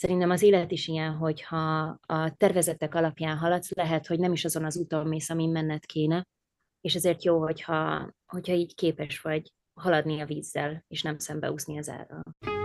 Szerintem az élet is ilyen, hogyha a tervezetek alapján haladsz, lehet, hogy nem is azon az úton mész, amin menned kéne, és ezért jó, hogyha így képes vagy haladni a vízzel, és nem szembeúszni az árral.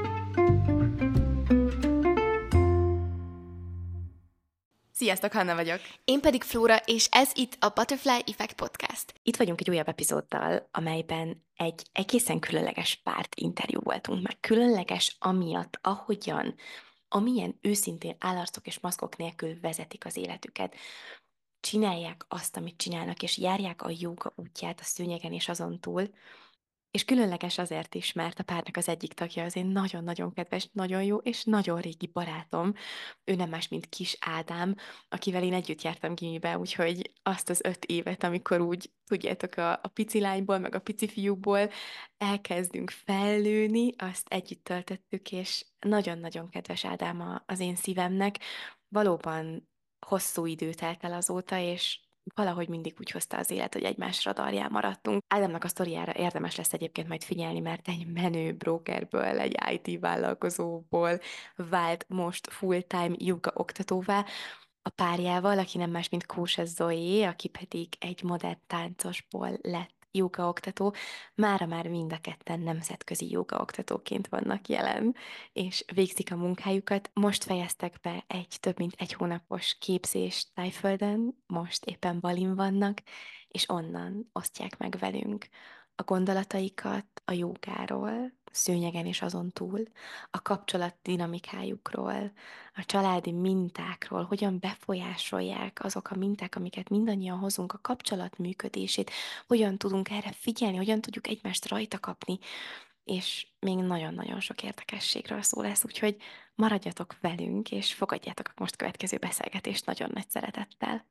Sziasztok, Hanna vagyok. Én pedig Flóra, és ez itt a Butterfly Effect Podcast. Itt vagyunk egy újabb epizóddal, amelyben egy egészen különleges párt interjú voltunk meg. Különleges amiatt, amilyen őszintén állarcok és maszkok nélkül vezetik az életüket. Csinálják azt, amit csinálnak, és járják a jóga útját a szőnyegen és azon túl. És különleges azért is, mert a párnak az egyik tagja az én nagyon-nagyon kedves, nagyon jó és nagyon régi barátom. Ő nem más, mint Kis Ádám, akivel én együtt jártam gimibe, úgyhogy azt az 5 évet, amikor úgy, tudjátok, a pici lányból, meg a pici fiúból elkezdünk fellőni, azt együtt töltöttük, és nagyon-nagyon kedves Ádám az én szívemnek. Valóban hosszú idő telt el azóta, és valahogy mindig úgy hozta az élet, hogy egymás radarján maradtunk. Ádámnak a sztoriára érdemes lesz egyébként majd figyelni, mert egy menő brokerből, egy IT vállalkozóból vált most full-time yoga oktatóvá, a párjával, aki nem más, mint Kósa Zoé, aki pedig egy modern táncosból lett jóga oktató. Mára már mind a ketten nemzetközi jóga oktatóként vannak jelen, és végzik a munkájukat. Most fejeztek be egy több mint 1 hónapos képzést Tájföldön, most éppen Balin vannak, és onnan osztják meg velünk a gondolataikat a jógáról, szőnyegen és azon túl, a kapcsolat dinamikájukról, a családi mintákról, hogyan befolyásolják azok a minták, amiket mindannyian hozunk, a kapcsolat működését, hogyan tudunk erre figyelni, hogyan tudjuk egymást rajta kapni, és még nagyon-nagyon sok érdekességről szó lesz, úgyhogy maradjatok velünk, és fogadjátok a most következő beszélgetést nagyon nagy szeretettel.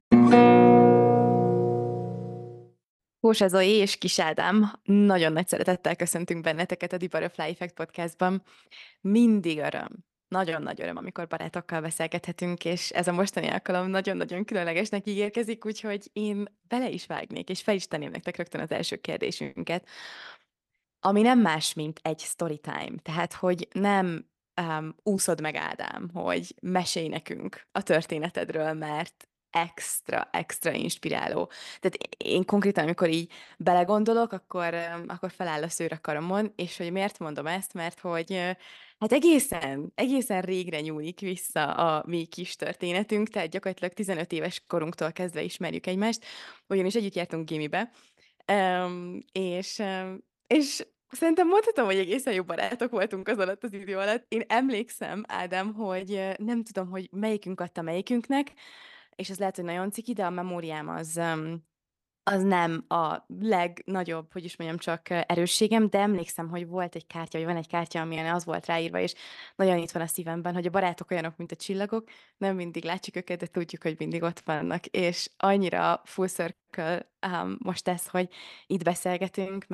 Kósa Zoé és Kis Ádám, nagyon nagy szeretettel köszöntünk benneteket a The Butterfly Effect podcastban. Mindig öröm, nagyon nagy öröm, amikor barátokkal beszélgethetünk, és ez a mostani alkalom nagyon-nagyon különlegesnek ígérkezik, úgyhogy én bele is vágnék, és fel is tenném nektek rögtön az első kérdésünket, ami nem más, mint egy story time. Tehát, hogy nem úszod meg, Ádám, hogy mesélj nekünk a történetedről, mert extra inspiráló. Tehát én konkrétan, amikor így belegondolok, akkor feláll a szőr a karomon, és hogy miért mondom ezt, mert hogy hát egészen régre nyúlik vissza a mi kis történetünk, tehát gyakorlatilag 15 éves korunktól kezdve ismerjük egymást, ugyanis együtt jártunk gimibe, és szerintem mondhatom, hogy egészen jó barátok voltunk az alatt az idő alatt. Én emlékszem, Ádám, hogy nem tudom, hogy melyikünk adta melyikünknek, és ez lehet, hogy nagyon ciki, de a memóriám az nem a legnagyobb, hogy is mondjam, csak erősségem, de emlékszem, hogy volt egy kártya, vagy van egy kártya, amilyen az volt ráírva, és nagyon itt van a szívemben, hogy a barátok olyanok, mint a csillagok, nem mindig látjuk őket, de tudjuk, hogy mindig ott vannak, és annyira full circle most ez, hogy itt beszélgetünk,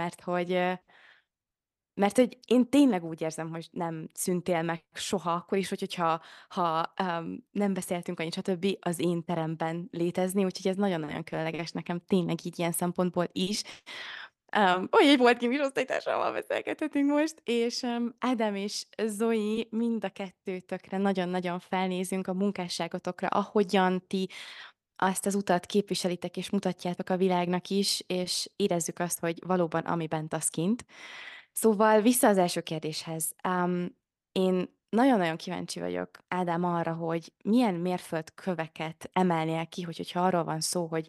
mert hogy én tényleg úgy érzem, hogy nem szüntél meg soha, akkor is, hogyha nem beszéltünk annyit, stb. Az én teremben létezni, úgyhogy ez nagyon-nagyon különleges nekem tényleg így ilyen szempontból is. Hogy egy volt kimis osztálytársammal beszélgethetünk most, és Ádám és Zoe mind a kettőtökre nagyon-nagyon felnézünk a munkásságotokra, ahogyan ti azt az utat képviselitek és mutatjátok a világnak is, és érezzük azt, hogy valóban ami bent, az kint. Szóval vissza az első kérdéshez. Én nagyon-nagyon kíváncsi vagyok, Ádám, arra, hogy milyen mérföldköveket emelnél ki, hogyha arról van szó, hogy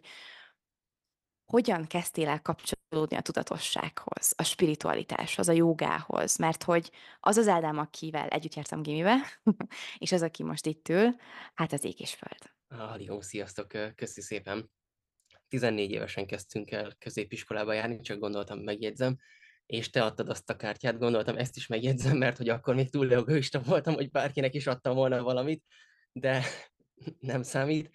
hogyan kezdtél el kapcsolódni a tudatossághoz, a spiritualitáshoz, a jogához, mert hogy az az Ádám, akivel együtt jártam gimibe, és az, aki most itt ül, hát az ég és föld. Jó, sziasztok, köszi szépen. 14 évesen kezdtünk el középiskolába járni, csak gondoltam, megjegyzem, és te adtad azt a kártyát, gondoltam, ezt is megjegyzem, mert hogy akkor még túl egoista voltam, hogy bárkinek is adtam volna valamit, de nem számít.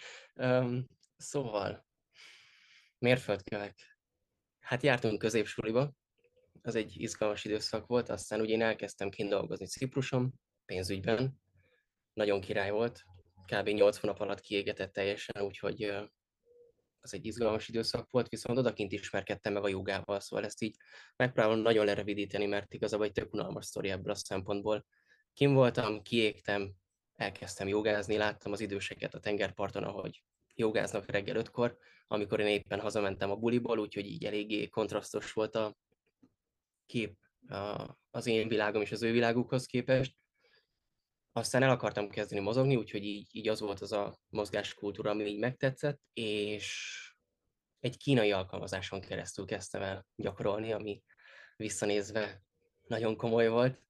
Szóval, mérföldkövek. Hát jártunk középsuliba, az egy izgalmas időszak volt, aztán ugye én elkezdtem kint dolgozni Cipruson, pénzügyben, nagyon király volt, kb. 8 hónap alatt kiégetett teljesen, úgyhogy az egy izgalmas időszak volt, viszont odakint ismerkedtem meg a jogával, szóval ezt így megpróbálom nagyon lerövidíteni, mert igazából egy tök unalmas sztori ebből a szempontból. Kim voltam, kiégtem, elkezdtem jogázni, láttam az időseket a tengerparton, ahogy jogáznak reggel 5-kor, amikor én éppen hazamentem a buliból, úgyhogy így eléggé kontrasztos volt a kép az én világom és az ő világukhoz képest. Aztán el akartam kezdeni mozogni, úgyhogy így az volt az a mozgáskultúra, ami így megtetszett, és egy kínai alkalmazáson keresztül kezdtem el gyakorolni, ami visszanézve nagyon komoly volt.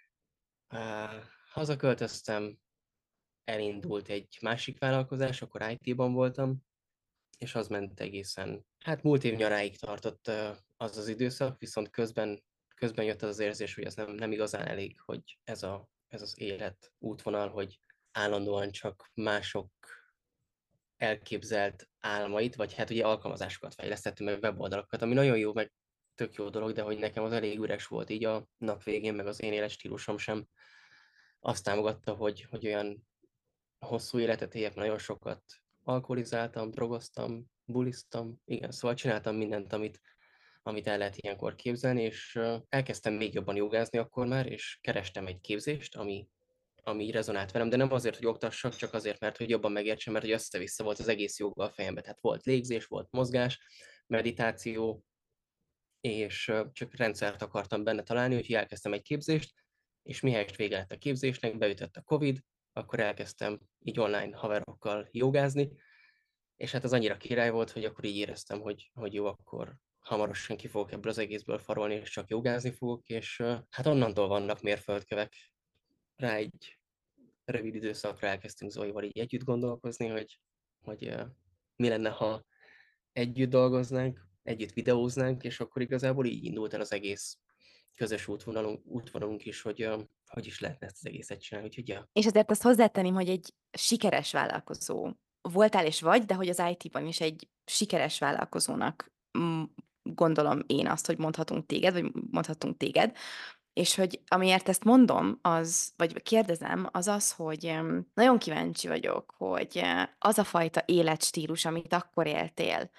Hazaköltöztem, elindult egy másik vállalkozás, akkor IT-ban voltam, és az ment egészen, hát múlt év nyaráig tartott az az időszak, viszont közben jött az érzés, hogy ez nem igazán elég, hogy ez az élet útvonal, hogy állandóan csak mások elképzelt álmait, vagy hát ugye alkalmazásokat fejlesztettünk, meg weboldalakat, ami nagyon jó, meg tök jó dolog, de hogy nekem az elég üres volt így a nap végén, meg az én életstílusom sem azt támogatta, hogy olyan hosszú életet éljek, nagyon sokat alkoholizáltam, drogoztam, buliztam, igen, szóval csináltam mindent, amit el lehet ilyenkor képzelni, és elkezdtem még jobban jogázni akkor már, és kerestem egy képzést, ami rezonált velem, de nem azért, hogy oktassak, csak azért, mert hogy jobban megértsem, mert hogy össze-vissza volt az egész joga a fejemben. Tehát volt légzés, volt mozgás, meditáció, és csak rendszert akartam benne találni, úgyhogy elkezdtem egy képzést, és mihelyest vége lett a képzésnek, beütött a Covid, akkor elkezdtem így online haverokkal jogázni, és hát az annyira király volt, hogy akkor így éreztem, hogy jó, akkor hamarosan ki fogok ebből az egészből farolni, és csak jogázni fogok, és hát onnantól vannak mérföldkövek. Rá egy rövid időszakra elkezdtünk Zoival így együtt gondolkozni, hogy mi lenne, ha együtt dolgoznánk, együtt videóznánk, és akkor igazából így indult el az egész közös útvonalunk is, hogy is lehetne ezt az egészet csinálni, úgyhogy ja. És azért azt hozzátenném, hogy egy sikeres vállalkozó voltál és vagy, de hogy az IT-ban is egy sikeres vállalkozónak gondolom én azt, hogy mondhatunk téged, vagy mondhatunk téged, és hogy amiért ezt mondom, vagy kérdezem, az az, hogy nagyon kíváncsi vagyok, hogy az a fajta életstílus, amit akkor éltél,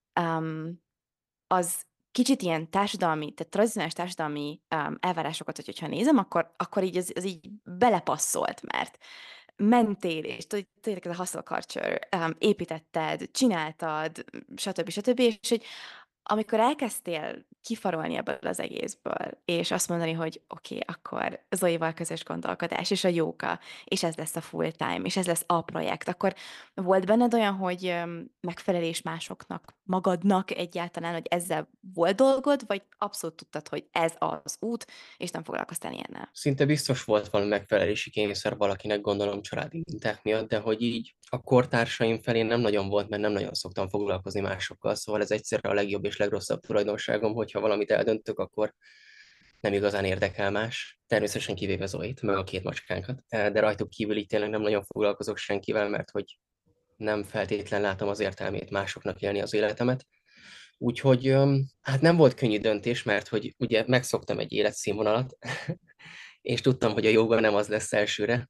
az kicsit ilyen társadalmi, tehát tradicionális társadalmi elvárásokat, hogyha nézem, akkor így az így belepasszolt, mert mentél, és tényleg ez a hustle culture, építetted, csináltad, stb. És hogy amikor elkezdtél kifarolni ebből az egészből, és azt mondani, hogy oké, akkor Zoival közös gondolkodás, és a jóga, és ez lesz a full time, és ez lesz a projekt, akkor volt benned olyan, hogy megfelelés másoknak, magadnak egyáltalán, hogy ezzel volt dolgod, vagy abszolút tudtad, hogy ez az út, és nem foglalkoztál ilyennel? Szinte biztos volt valami megfelelési kényszer valakinek, gondolom családi minták miatt, de hogy így a kortársaim felé nem nagyon volt, mert nem nagyon szoktam foglalkozni másokkal, szóval ez egyszerre a legjobb és legrosszabb tulajdonságom, hogyha valamit eldöntök, akkor nem igazán érdekel más. Természetesen kivéve Zoit, meg a 2 macskánkat, de rajtuk kívül így tényleg nem nagyon foglalkozok senkivel, mert hogy nem feltétlen látom az értelmét másoknak élni az életemet. Úgyhogy hát nem volt könnyű döntés, mert hogy ugye megszoktam egy életszínvonalat, és tudtam, hogy a jóga nem az lesz elsőre,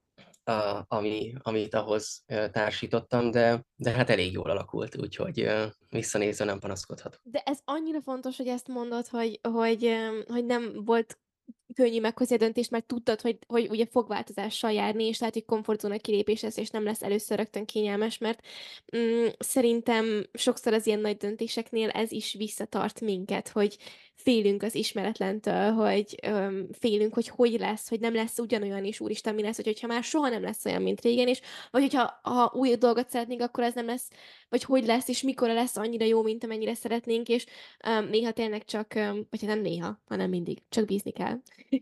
amit ahhoz társítottam, de hát elég jól alakult, úgyhogy visszanézve nem panaszkodhatok. De ez annyira fontos, hogy ezt mondod, hogy nem volt könnyű meghozni a döntést, mert tudtad, hogy ugye fog változással járni, és lehet, hogy komfortzóna kilépés lesz, és nem lesz először rögtön kényelmes, mert szerintem sokszor az ilyen nagy döntéseknél ez is visszatart minket, hogy félünk az ismeretlentől, hogy félünk, hogy lesz, hogy nem lesz ugyanolyan, és úristen, mi lesz, hogyha már soha nem lesz olyan, mint régen, és vagy hogyha új dolgot szeretnénk, akkor ez nem lesz, vagy hogy lesz, és mikor lesz annyira jó, mint amennyire szeretnénk, és néha tényleg csak, vagy nem néha, hanem mindig, csak bízni kell.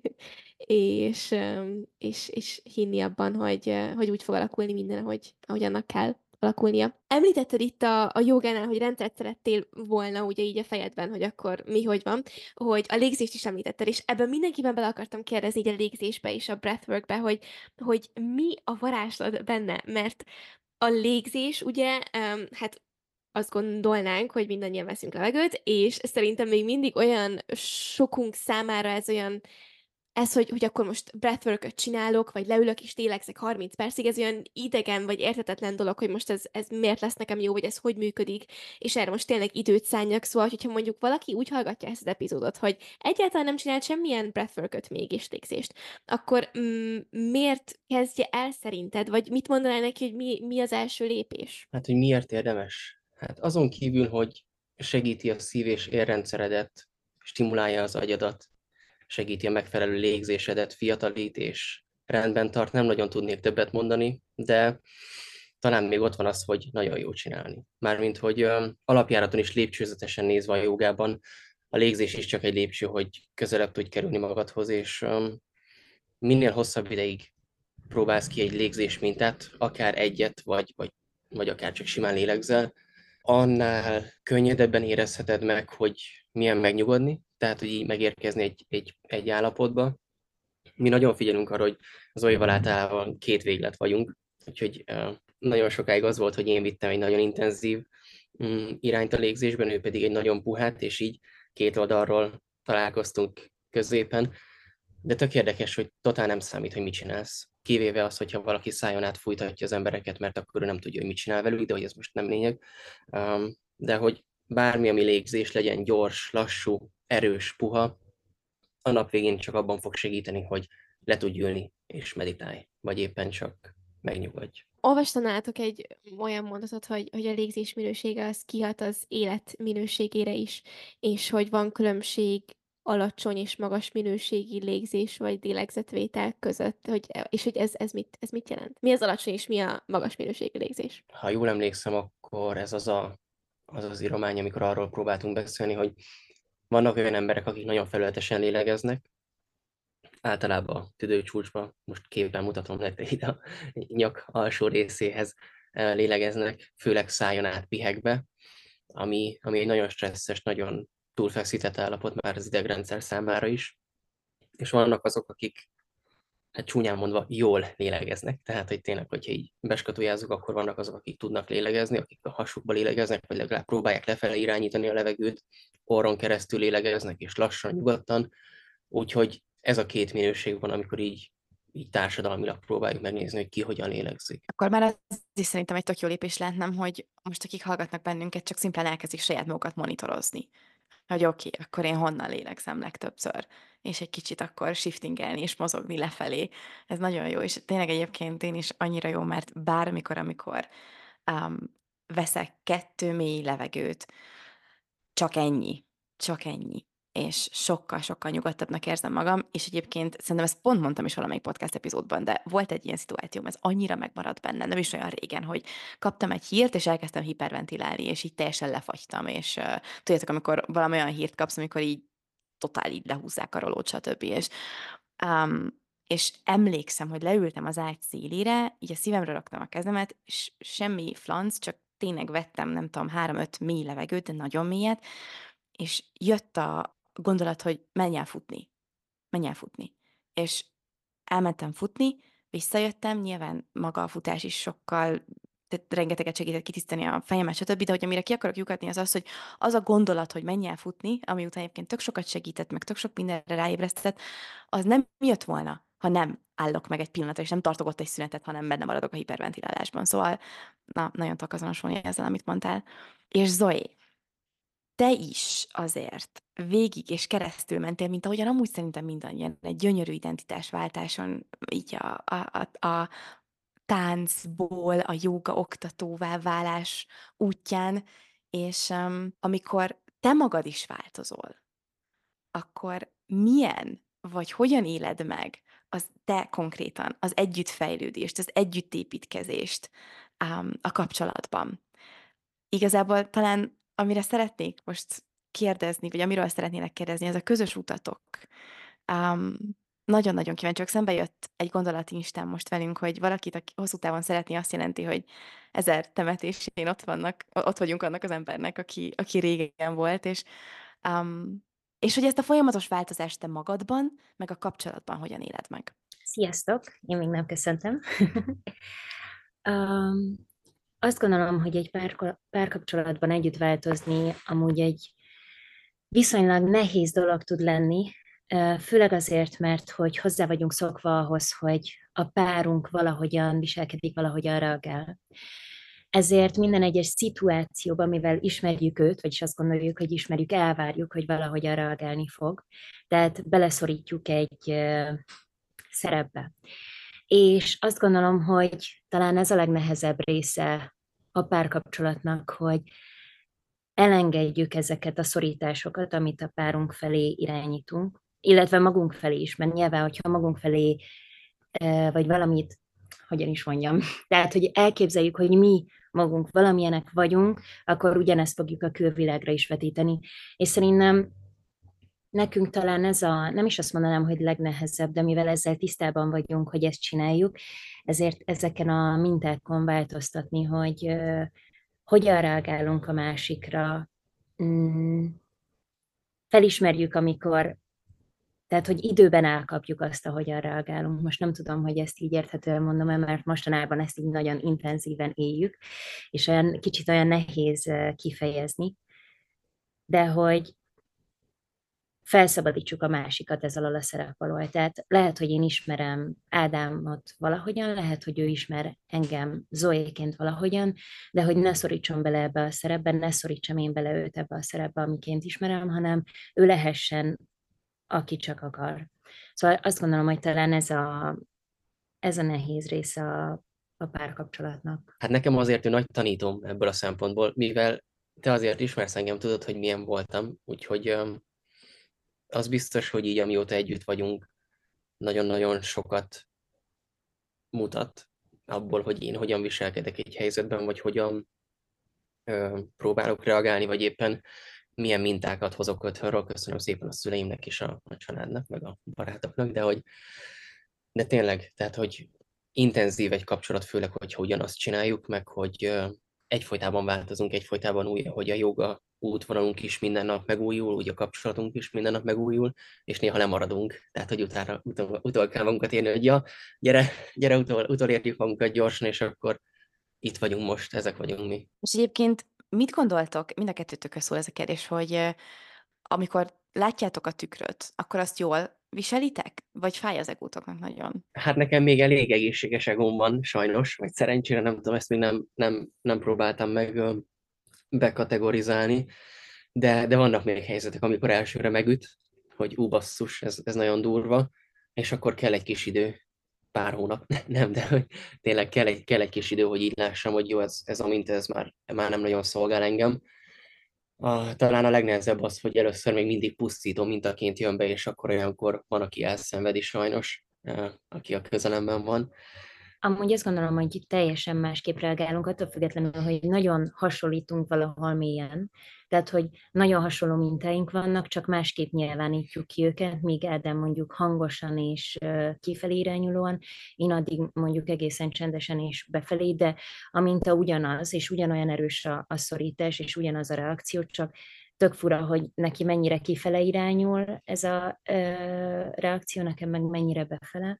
és hinni abban, hogy úgy fog alakulni minden, ahogy annak kell alakulnia. Említetted itt a jogánál, hogy rendszert szerettél volna, ugye így a fejedben, hogy akkor mi, hogy van, hogy a légzést is említetted, és ebben mindenkiben bele akartam kérdezni, így a légzésbe és a breathworkbe, hogy mi a varázslat benne, mert a légzés, ugye, hát azt gondolnánk, hogy mindannyian veszünk levegőt, és szerintem még mindig olyan sokunk számára ez olyan ez, hogy akkor most breathwork-öt csinálok, vagy leülök és lélegzek 30 percig, ez olyan idegen vagy érthetetlen dolog, hogy most ez miért lesz nekem jó, vagy ez hogy működik, és erre most tényleg időt szánjak. Szóval, hogyha mondjuk valaki úgy hallgatja ezt az epizódot, hogy egyáltalán nem csinált semmilyen breathwork-öt még és légzést, akkor miért kezdje el szerinted, vagy mit mondanál neki, hogy mi az első lépés? Hát, hogy miért érdemes? Hát azon kívül, hogy segíti a szív- és érrendszeredet, stimulálja az agyadat, segíti a megfelelő légzésedet, fiatalít és rendben tart, nem nagyon tudnék többet mondani, de talán még ott van az, hogy nagyon jó csinálni. Mármint, hogy alapjáraton is lépcsőzetesen nézve a jogában, a légzés is csak egy lépcső, hogy közelebb tudj kerülni magadhoz, és minél hosszabb ideig próbálsz ki egy légzés mintát, akár egyet, vagy akár csak simán lélegzel, annál könnyedebben érezheted meg, hogy milyen megnyugodni, tehát hogy így megérkezni egy állapotba. Mi nagyon figyelünk arra, hogy Zoival általában két véglet vagyunk, úgyhogy nagyon sokáig az volt, hogy én vittem egy nagyon intenzív irányt a légzésben, ő pedig egy nagyon puhát, és így két oldalról találkoztunk középen. De tök érdekes, hogy totál nem számít, hogy mit csinálsz. Kivéve az, hogyha valaki szájon át fújtatja az embereket, mert akkor ő nem tudja, hogy mit csinál velük, de hogy ez most nem lényeg. De hogy bármi, ami légzés legyen gyors, lassú, erős, puha, a nap végén csak abban fog segíteni, hogy le tudj ülni és meditálj, vagy éppen csak megnyugodj. Olvastam nálatok egy olyan mondatot, hogy a légzés minősége az kihat az élet minőségére is, és hogy van különbség alacsony és magas minőségi légzés vagy lélegzetvétel között, és hogy ez mit jelent? Mi az alacsony és mi a magas minőségi légzés? Ha jól emlékszem, akkor ez az íromány, amikor arról próbáltunk beszélni, hogy vannak olyan emberek, akik nagyon felületesen lélegeznek, általában a tüdőcsúcsba, most képen mutatom nektek ide a nyak alsó részéhez lélegeznek, főleg szájon át pihegbe, ami egy nagyon stresszes, nagyon túlfeszített állapot már az idegrendszer számára is. És vannak azok, akik hát csúnyán mondva jól lélegeznek, tehát hogy tényleg, hogyha így beskatujázzuk, akkor vannak azok, akik tudnak lélegezni, akik a hasukba lélegeznek, vagy legalább próbálják lefelé irányítani a levegőt, orron keresztül lélegeznek, és lassan, nyugodtan. Úgyhogy ez a két minőség van, amikor így társadalmilag próbáljuk megnézni, hogy ki hogyan lélegzik. Akkor már az is szerintem egy tök jó lépés lehet, nem, hogy most akik hallgatnak bennünket, csak szimplán elkezdik saját magukat monitorozni. Hogy oké, akkor én honnan lélegzem legtöbbször, és egy kicsit akkor shiftingelni és mozogni lefelé. Ez nagyon jó, és tényleg egyébként én is annyira jó, mert bármikor, amikor um, veszek 2 mély levegőt, csak ennyi, és sokkal-sokkal nyugodtabbnak érzem magam, és egyébként szerintem ezt pont mondtam is valamelyik podcast epizódban, de volt egy ilyen szituációm, ez annyira megmaradt bennem, nem is olyan régen, hogy kaptam egy hírt, és elkezdtem hiperventilálni, és így teljesen lefagytam, és tudjátok, amikor valami olyan hírt kapsz, amikor így totál így lehúzzák a rolót, stb. És emlékszem, hogy leültem az ágy szélére, így a szívemre raktam a kezemet, és semmi flanc, csak tényleg vettem, nem tudom, 3-5 mély levegőt, de nagyon mélyet, és jött a gondolat, hogy menj el futni. És elmentem futni, visszajöttem, nyilván maga a futás is sokkal, tehát rengeteget segített kitisztani a fejemet, stb., de hogy amire ki akarok lyukadni, az az, hogy az a gondolat, hogy menj el futni, ami után egyébként tök sokat segített, meg tök sok mindenre ráébresztett, az nem jött volna, ha nem állok meg egy pillanatra, és nem tartok ott egy szünetet, hanem benne maradok a hiperventilálásban. Szóval, nagyon tudok azonosulni ezzel, amit mondtál. És Zoe, te is azért végig és keresztül mentél, mint ahogyan amúgy szerintem mindannyian egy gyönyörű identitásváltáson, így a táncból a jóga oktatóvá válás útján, és amikor te magad is változol, akkor milyen, vagy hogyan éled meg az te konkrétan, az együttfejlődést, az együttépítkezést a kapcsolatban? Igazából talán amire szeretnék most kérdezni, vagy amiről szeretnének kérdezni, ez a közös utatok. Nagyon-nagyon kíváncsi vagyok. Szembe jött egy gondolat Instán most velünk, hogy valakit, aki hosszú távon szeretné, azt jelenti, hogy 1000 temetésén ott vagyunk annak az embernek, aki régen volt, és hogy ezt a folyamatos változást te magadban, meg a kapcsolatban hogyan éled meg. Sziasztok! Én még nem köszöntem. Azt gondolom, hogy egy párkapcsolatban együtt változni amúgy egy viszonylag nehéz dolog tud lenni, Főleg azért, mert hogy hozzá vagyunk szokva ahhoz, hogy a párunk valahogyan viselkedik, valahogyan reagál. Ezért minden egyes szituációban, mivel ismerjük őt, vagyis azt gondoljuk, hogy ismerjük, elvárjuk, hogy valahogyan reagálni fog. Tehát beleszorítjuk egy szerepbe. És azt gondolom, hogy talán ez a legnehezebb része a párkapcsolatnak, hogy elengedjük ezeket a szorításokat, amit a párunk felé irányítunk, illetve magunk felé is, mert nyilván, hogyha magunk felé, vagy valamit, hogyan is mondjam, tehát, hogy elképzeljük, hogy mi magunk valamilyenek vagyunk, akkor ugyanezt fogjuk a külvilágra is vetíteni. És szerintem nekünk talán ez a, nem is azt mondanám, hogy legnehezebb, de mivel ezzel tisztában vagyunk, hogy ezt csináljuk, ezért ezeken a mintákon változtatni, hogy hogyan reagálunk a másikra, felismerjük, amikor, tehát, hogy időben elkapjuk azt, ahogyan reagálunk. Most nem tudom, hogy ezt így érthetően mondom, mert mostanában ezt így nagyon intenzíven éljük, és olyan kicsit olyan nehéz kifejezni, de hogy felszabadítsuk a másikat ez alól a szerep alól. Tehát lehet, hogy én ismerem Ádámot valahogyan, lehet, hogy ő ismer engem Zoéként valahogyan, de hogy ne szorítson bele ebbe a szerepbe, ne szorítsam én bele őt ebbe a szerepbe, amiként ismerem, hanem ő lehessen, aki csak akar. Szóval azt gondolom, hogy talán ez a nehéz része a párkapcsolatnak. Hát nekem azért ő nagy tanítom ebből a szempontból, mivel te azért ismersz engem, tudod, hogy milyen voltam, úgyhogy az biztos, hogy így amióta együtt vagyunk, nagyon-nagyon sokat mutat abból, hogy én hogyan viselkedek egy helyzetben, vagy hogyan próbálok reagálni, vagy éppen milyen mintákat hozok otthonról. Köszönöm szépen a szüleimnek és a családnak, meg a barátoknak, de tényleg, tehát, hogy intenzív egy kapcsolat, főleg, hogyha ugyanazt csináljuk, meg hogy egyfolytában változunk, egyfolytában új, hogy a joga útvonalunk is minden nap megújul, úgy a kapcsolatunk is minden nap megújul, és néha lemaradunk. Tehát, hogy utol kell magunkat érni, hogy ja, gyere utolérjük magunkat gyorsan, és akkor itt vagyunk most, ezek vagyunk mi. És egyébként mit gondoltok, mind a kettőtökhöz szól ez a kérdés, hogy amikor látjátok a tükröt, akkor azt jól viselitek? Vagy fáj az egótoknak nagyon? Hát nekem még elég egészséges egóm van, sajnos, vagy szerencsére, nem tudom, ezt még nem próbáltam meg bekategorizálni, de vannak még helyzetek, amikor elsőre megüt, hogy basszus, ez nagyon durva, és akkor kell egy kis idő, pár hónap, nem, de hogy tényleg kell egy kis idő, hogy így lássam, hogy jó, ez a minta, ez már nem nagyon szolgál engem. Talán a legnehezebb az, hogy először még mindig pusztító mintaként jön be, és akkor olyankor van, aki elszenvedi sajnos, aki a közelemben van. Amúgy azt gondolom, hogy itt teljesen másképp reagálunk, attól függetlenül, hogy nagyon hasonlítunk valahol mélyen. Tehát, hogy nagyon hasonló mintáink vannak, csak másképp nyilvánítjuk ki őket, míg Ádám mondjuk hangosan és kifelé irányulóan, én addig mondjuk egészen csendesen és befelé, de a minta ugyanaz, és ugyanolyan erős a szorítás, és ugyanaz a reakció, csak tök fura, hogy neki mennyire kifele irányul ez a reakció, nekem meg mennyire befele,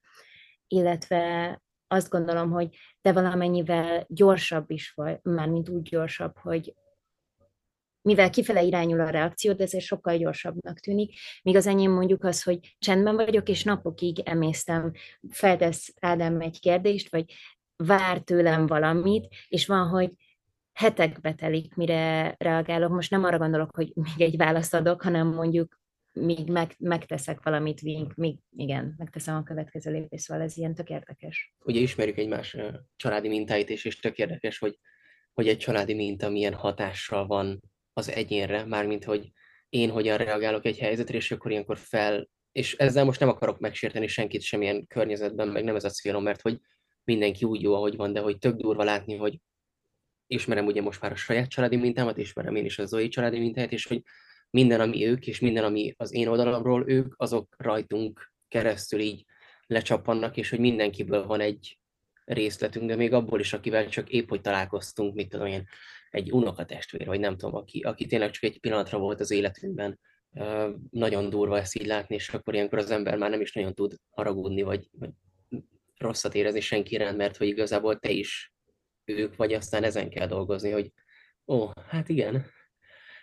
illetve azt gondolom, hogy te valamennyivel gyorsabb is vagy, mármint úgy gyorsabb, hogy mivel kifele irányul a reakció, de ezért sokkal gyorsabbnak tűnik, míg az enyém mondjuk az, hogy csendben vagyok, és napokig emésztem, feltesz Ádám egy kérdést, vagy vár tőlem valamit, és van, hogy hetekbe telik, mire reagálok. Most nem arra gondolok, hogy még egy választ adok, hanem mondjuk míg megteszek valamit, még igen, megteszem a következő lépést, szóval ez ilyen tök érdekes. Ugye ismerjük egymás családi mintáit, és tök érdekes, hogy egy családi minta milyen hatással van az egyénre, mármint, hogy én hogyan reagálok egy helyzetre, és akkor ilyenkor és ezzel most nem akarok megsérteni senkit semmilyen környezetben, meg nem ez a célom, mert hogy mindenki úgy jó, ahogy van, de hogy tök durva látni, hogy ismerem ugye most már a saját családi mintámat, ismerem én is a Zoe családi mintáját, és hogy minden, ami ők, és minden, ami az én oldalamról ők, azok rajtunk keresztül így lecsappannak, és hogy mindenkiből van egy részletünk, de még abból is, akivel csak épp, hogy találkoztunk, mit tudom én, egy unokatestvér, vagy nem tudom, aki tényleg csak egy pillanatra volt az életünkben. Nagyon durva ezt így látni, és akkor ilyenkor az ember már nem is nagyon tud haragudni, vagy rosszat érezni senki iránt, mert hogy igazából te is ők, vagy aztán ezen kell dolgozni, hogy hát igen,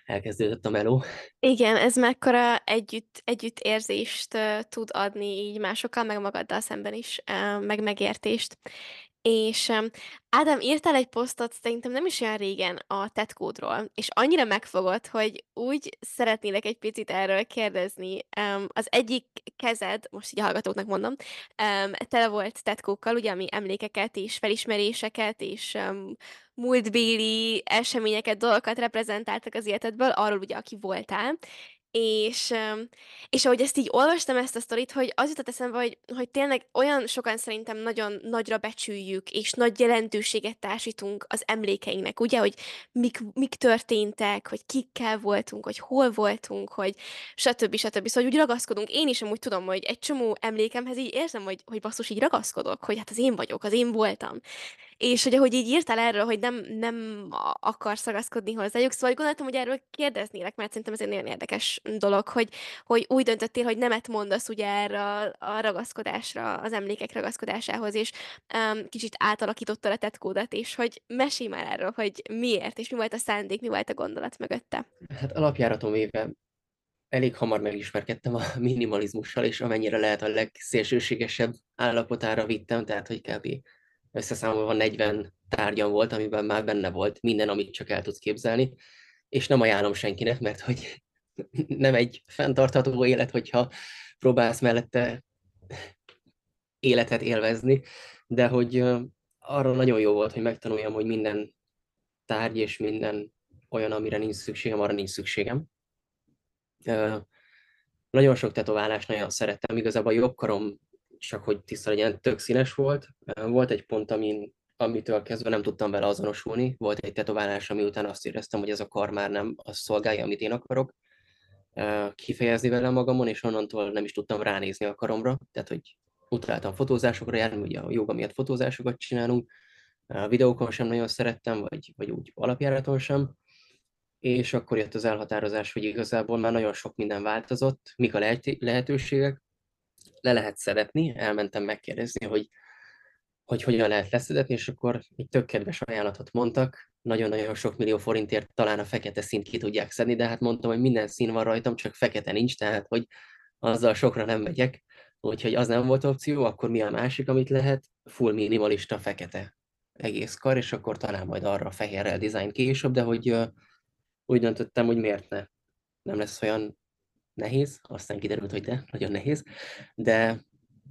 elkezdődött a meló. Igen, ez mekkora együttérzést tud adni így másokkal, meg magaddal szemben is, meg megértést. És Ádám, írtál egy posztot szerintem nem is olyan régen a tetkódról, és annyira megfogott, hogy úgy szeretnélek egy picit erről kérdezni. Az egyik kezed, most így a hallgatóknak mondom, tele volt tetkókkal, ugye, ami emlékeket és felismeréseket és múltbéli eseményeket, dolgokat reprezentáltak az életedből, arról ugye, aki voltál. És, és ahogy ezt így olvastam ezt a sztorit, hogy az jutott eszembe, hogy tényleg olyan sokan szerintem nagyon nagyra becsüljük, és nagy jelentőséget társítunk az emlékeinknek, ugye, hogy mik történtek, hogy kikkel voltunk, hogy hol voltunk, hogy stb. Stb. Szóval úgy ragaszkodunk. Én is amúgy tudom, hogy egy csomó emlékemhez így érzem, hogy basszus, így ragaszkodok, hogy hát az én vagyok, az én voltam. És hogy ahogy így írtál erről, hogy nem akarsz ragaszkodni hozzájuk, szóval gondoltam, hogy erről kérdeznélek, mert szerintem ez egy nagyon érdekes dolog, hogy úgy döntöttél, hogy nemet mondasz ugye erre a ragaszkodásra, az emlékek ragaszkodásához, és kicsit átalakítottad a tetkódat, és hogy mesélj már erről, hogy miért, és mi volt a szándék, mi volt a gondolat mögötte. Hát alapjáraton véve elég hamar megismerkedtem a minimalizmussal, és amennyire lehet a legszélsőségesebb állapotára vittem, tehát hogy kb. Összeszámolva 40 tárgyam volt, amiben már benne volt minden, amit csak el tudsz képzelni, és nem ajánlom senkinek, mert hogy nem egy fenntartható élet, hogyha próbálsz mellette életet élvezni, de hogy arra nagyon jó volt, hogy megtanuljam, hogy minden tárgy és minden olyan, amire nincs szükségem, arra nincs szükségem. Nagyon sok tetoválást nagyon szerettem, igazából a jobb karom, csak hogy tiszta legyen, tök színes volt. Volt egy pont, amitől kezdve nem tudtam vele azonosulni. Volt egy tetoválás, ami után azt éreztem, hogy ez a kar már nem azt szolgálja, amit én akarok kifejezni vele magamon, és onnantól nem is tudtam ránézni a karomra. Tehát, hogy utáltam fotózásokra járni, ugye a joga miatt fotózásokat csinálunk. A videókon sem nagyon szerettem, vagy úgy alapjáraton sem. És akkor jött az elhatározás, hogy igazából már nagyon sok minden változott, mik a lehetőségek, le lehet szedetni, elmentem megkérdezni, hogy hogyan lehet leszedetni, és akkor egy tök kedves ajánlatot mondtak, nagyon-nagyon sok millió forintért talán a fekete színt ki tudják szedni, de hát mondtam, hogy minden szín van rajtam, csak fekete nincs, tehát hogy azzal sokra nem megyek, úgyhogy az nem volt opció, akkor mi a másik, amit lehet? Full minimalista fekete egész kar, és akkor talán majd arra a fehérrel dizájn később, de hogy úgy döntöttem, hogy miért ne. Nem lesz olyan nehéz, aztán kiderült, hogy nagyon nehéz, de,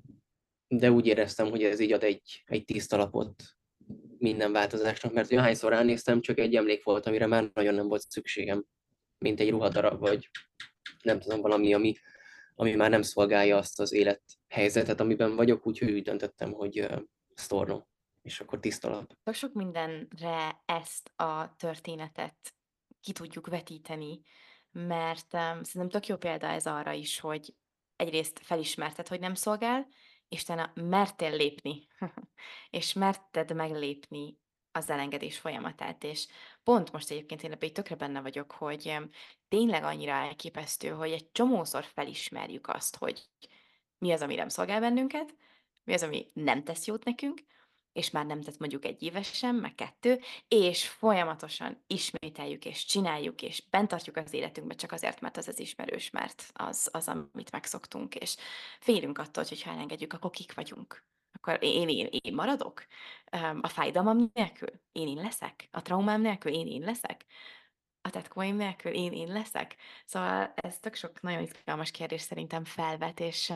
de úgy éreztem, hogy ez így ad egy tiszta lapot minden változásnak, mert hányszor ránéztem, csak egy emlék volt, amire már nagyon nem volt szükségem, mint egy ruhadarab, vagy nem tudom, valami, ami már nem szolgálja azt az élethelyzetet, amiben vagyok, úgyhogy úgy döntöttem, hogy sztornom, és akkor tiszta lap. Sok mindenre ezt a történetet ki tudjuk vetíteni, mert szerintem tök jó példa ez arra is, hogy egyrészt felismerted, hogy nem szolgál, és utána mertél lépni, és merted meglépni az elengedés folyamatát, és pont most egyébként én ebben tökre benne vagyok, hogy tényleg annyira elképesztő, hogy egy csomószor felismerjük azt, hogy mi az, ami nem szolgál bennünket, mi az, ami nem tesz jót nekünk, és már nem tett mondjuk 1 évesen, meg 2, és folyamatosan ismételjük, és csináljuk, és bent tartjuk az életünkbe csak azért, mert az ismerős, mert az, amit megszoktunk, és félünk attól, hogy ha elengedjük, akkor kik vagyunk. Akkor én maradok? A fájdalmam nélkül? Én leszek? A traumám nélkül? Én leszek? A tetkóim nélkül? Én leszek? Szóval ez tök sok nagyon izgalmas kérdés szerintem felvet, és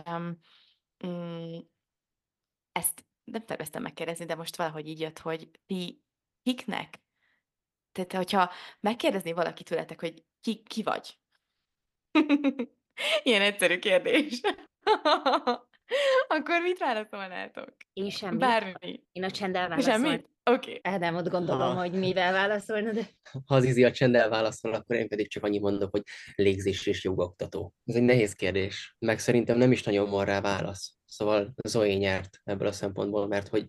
mm, ezt nem terveztem megkérdezni, de most valahogy így jött, hogy ti kiknek? Tehát, hogyha megkérdezné valaki tőletek, hogy ki vagy? Ilyen egyszerű kérdés. Akkor mit válaszolnátok? Én semmit. Bármi. Én a csenddel válaszoltam. Semmit? Oké. Ádámot gondolom, hogy mivel válaszolna, de Ha az Izi a csenddel válaszol, akkor én pedig csak annyit mondok, hogy légzés és jogoktató. Ez egy nehéz kérdés, meg szerintem nem is nagyon van rá válasz. Szóval Zoé nyert ebből a szempontból, mert hogy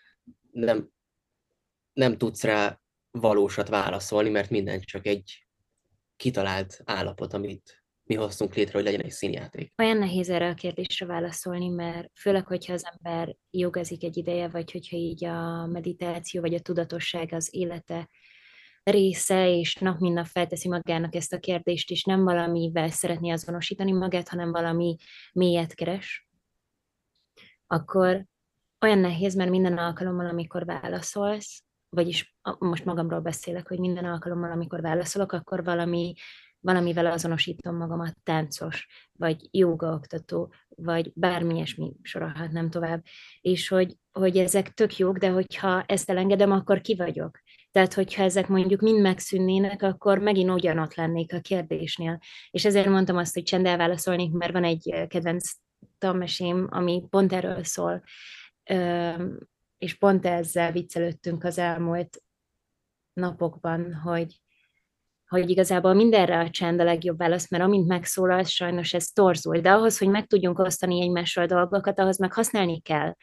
nem tudsz rá valósat válaszolni, mert minden csak egy kitalált állapot, amit mi hoztunk létre, hogy legyen egy színjáték. olyan nehéz erre a kérdésre válaszolni, mert főleg, hogyha az ember jogazik egy ideje, vagy hogyha így a meditáció, vagy a tudatosság az élete része, és nap mint nap felteszi magának ezt a kérdést, és nem valamivel szeretné azonosítani magát, hanem valami mélyet keres, akkor olyan nehéz, mert minden alkalommal, amikor válaszolsz, vagyis most magamról beszélek, hogy minden alkalommal, amikor válaszolok, akkor valamivel azonosítom magamat, táncos, vagy jógaoktató, vagy bármi ilyesmi, sorolhatnám tovább. És hogy ezek tök jók, de hogyha ezt elengedem, akkor ki vagyok? Tehát, hogyha ezek mondjuk mind megszűnnének, akkor megint ugyanott lennék a kérdésnél. És ezért mondtam azt, hogy csend elválaszolnék, mert van egy kedvenc tanmesém, ami pont erről szól, és pont ezzel viccelődtünk az elmúlt napokban, hogy igazából mindenre a csend a legjobb válasz, mert amint megszólal, sajnos ez torzul. De ahhoz, hogy meg tudjunk osztani egymással dolgokat, ahhoz meg használni kell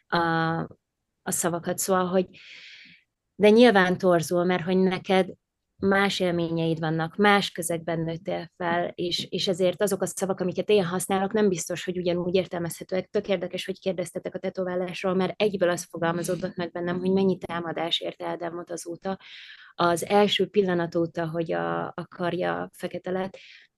a szavakat. Szóval, hogy de nyilván torzul, mert hogy neked más élményeid vannak, más közegben nőttél fel, és ezért azok a szavak, amiket én használok, nem biztos, hogy ugyanúgy értelmezhetőek. Tök érdekes, hogy kérdeztetek a tetoválásról, mert egyből az fogalmazódott meg bennem, hogy mennyi támadás érte Ádámot azóta, az első pillanat óta, hogy a karja fekete lett,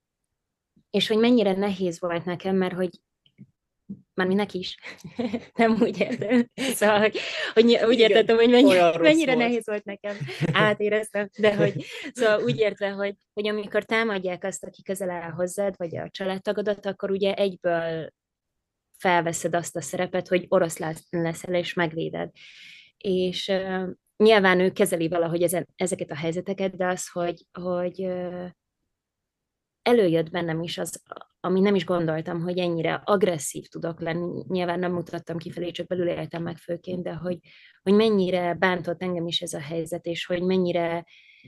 és hogy mennyire nehéz volt nekem, mert hogy már neki is. Nem úgy értem. Szóval, hogy úgy értettem, hogy mennyire nehéz volt nekem. Átéreztem, de hogy szóval úgy értve, hogy amikor támadják azt, aki közel áll hozzád, vagy a családtagodat, akkor ugye egyből felveszed azt a szerepet, hogy orosz leszel, és megvéded. És nyilván ő kezeli valahogy ezeket a helyzeteket, de az, hogy előjött bennem is az, ami nem is gondoltam, hogy ennyire agresszív tudok lenni. Nyilván nem mutattam kifelé, csak belül éltem meg főként, de hogy mennyire bántott engem is ez a helyzet, és hogy mennyire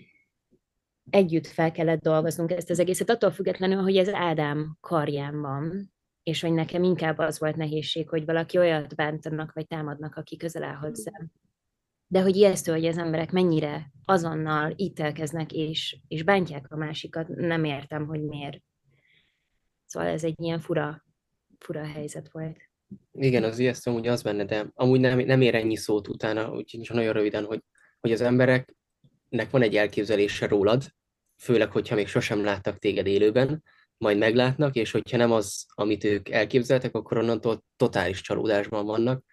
együtt fel kellett dolgoznunk ezt az egészet, attól függetlenül, hogy ez Ádám karján van, és hogy nekem inkább az volt nehézség, hogy valaki olyat bántanak, vagy támadnak, aki közel áll hozzám. De hogy ijesztő, hogy az emberek mennyire azonnal ítélkeznek, és bántják a másikat, nem értem, hogy miért. Szóval ez egy ilyen fura helyzet volt. Igen, az ijesztő amúgy az benne, de amúgy nem ér ennyi szót utána, úgyhogy csak nagyon röviden, hogy az embereknek van egy elképzelése rólad, főleg, hogyha még sosem láttak téged élőben, majd meglátnak, és hogyha nem az, amit ők elképzeltek, akkor onnantól totális csalódásban vannak.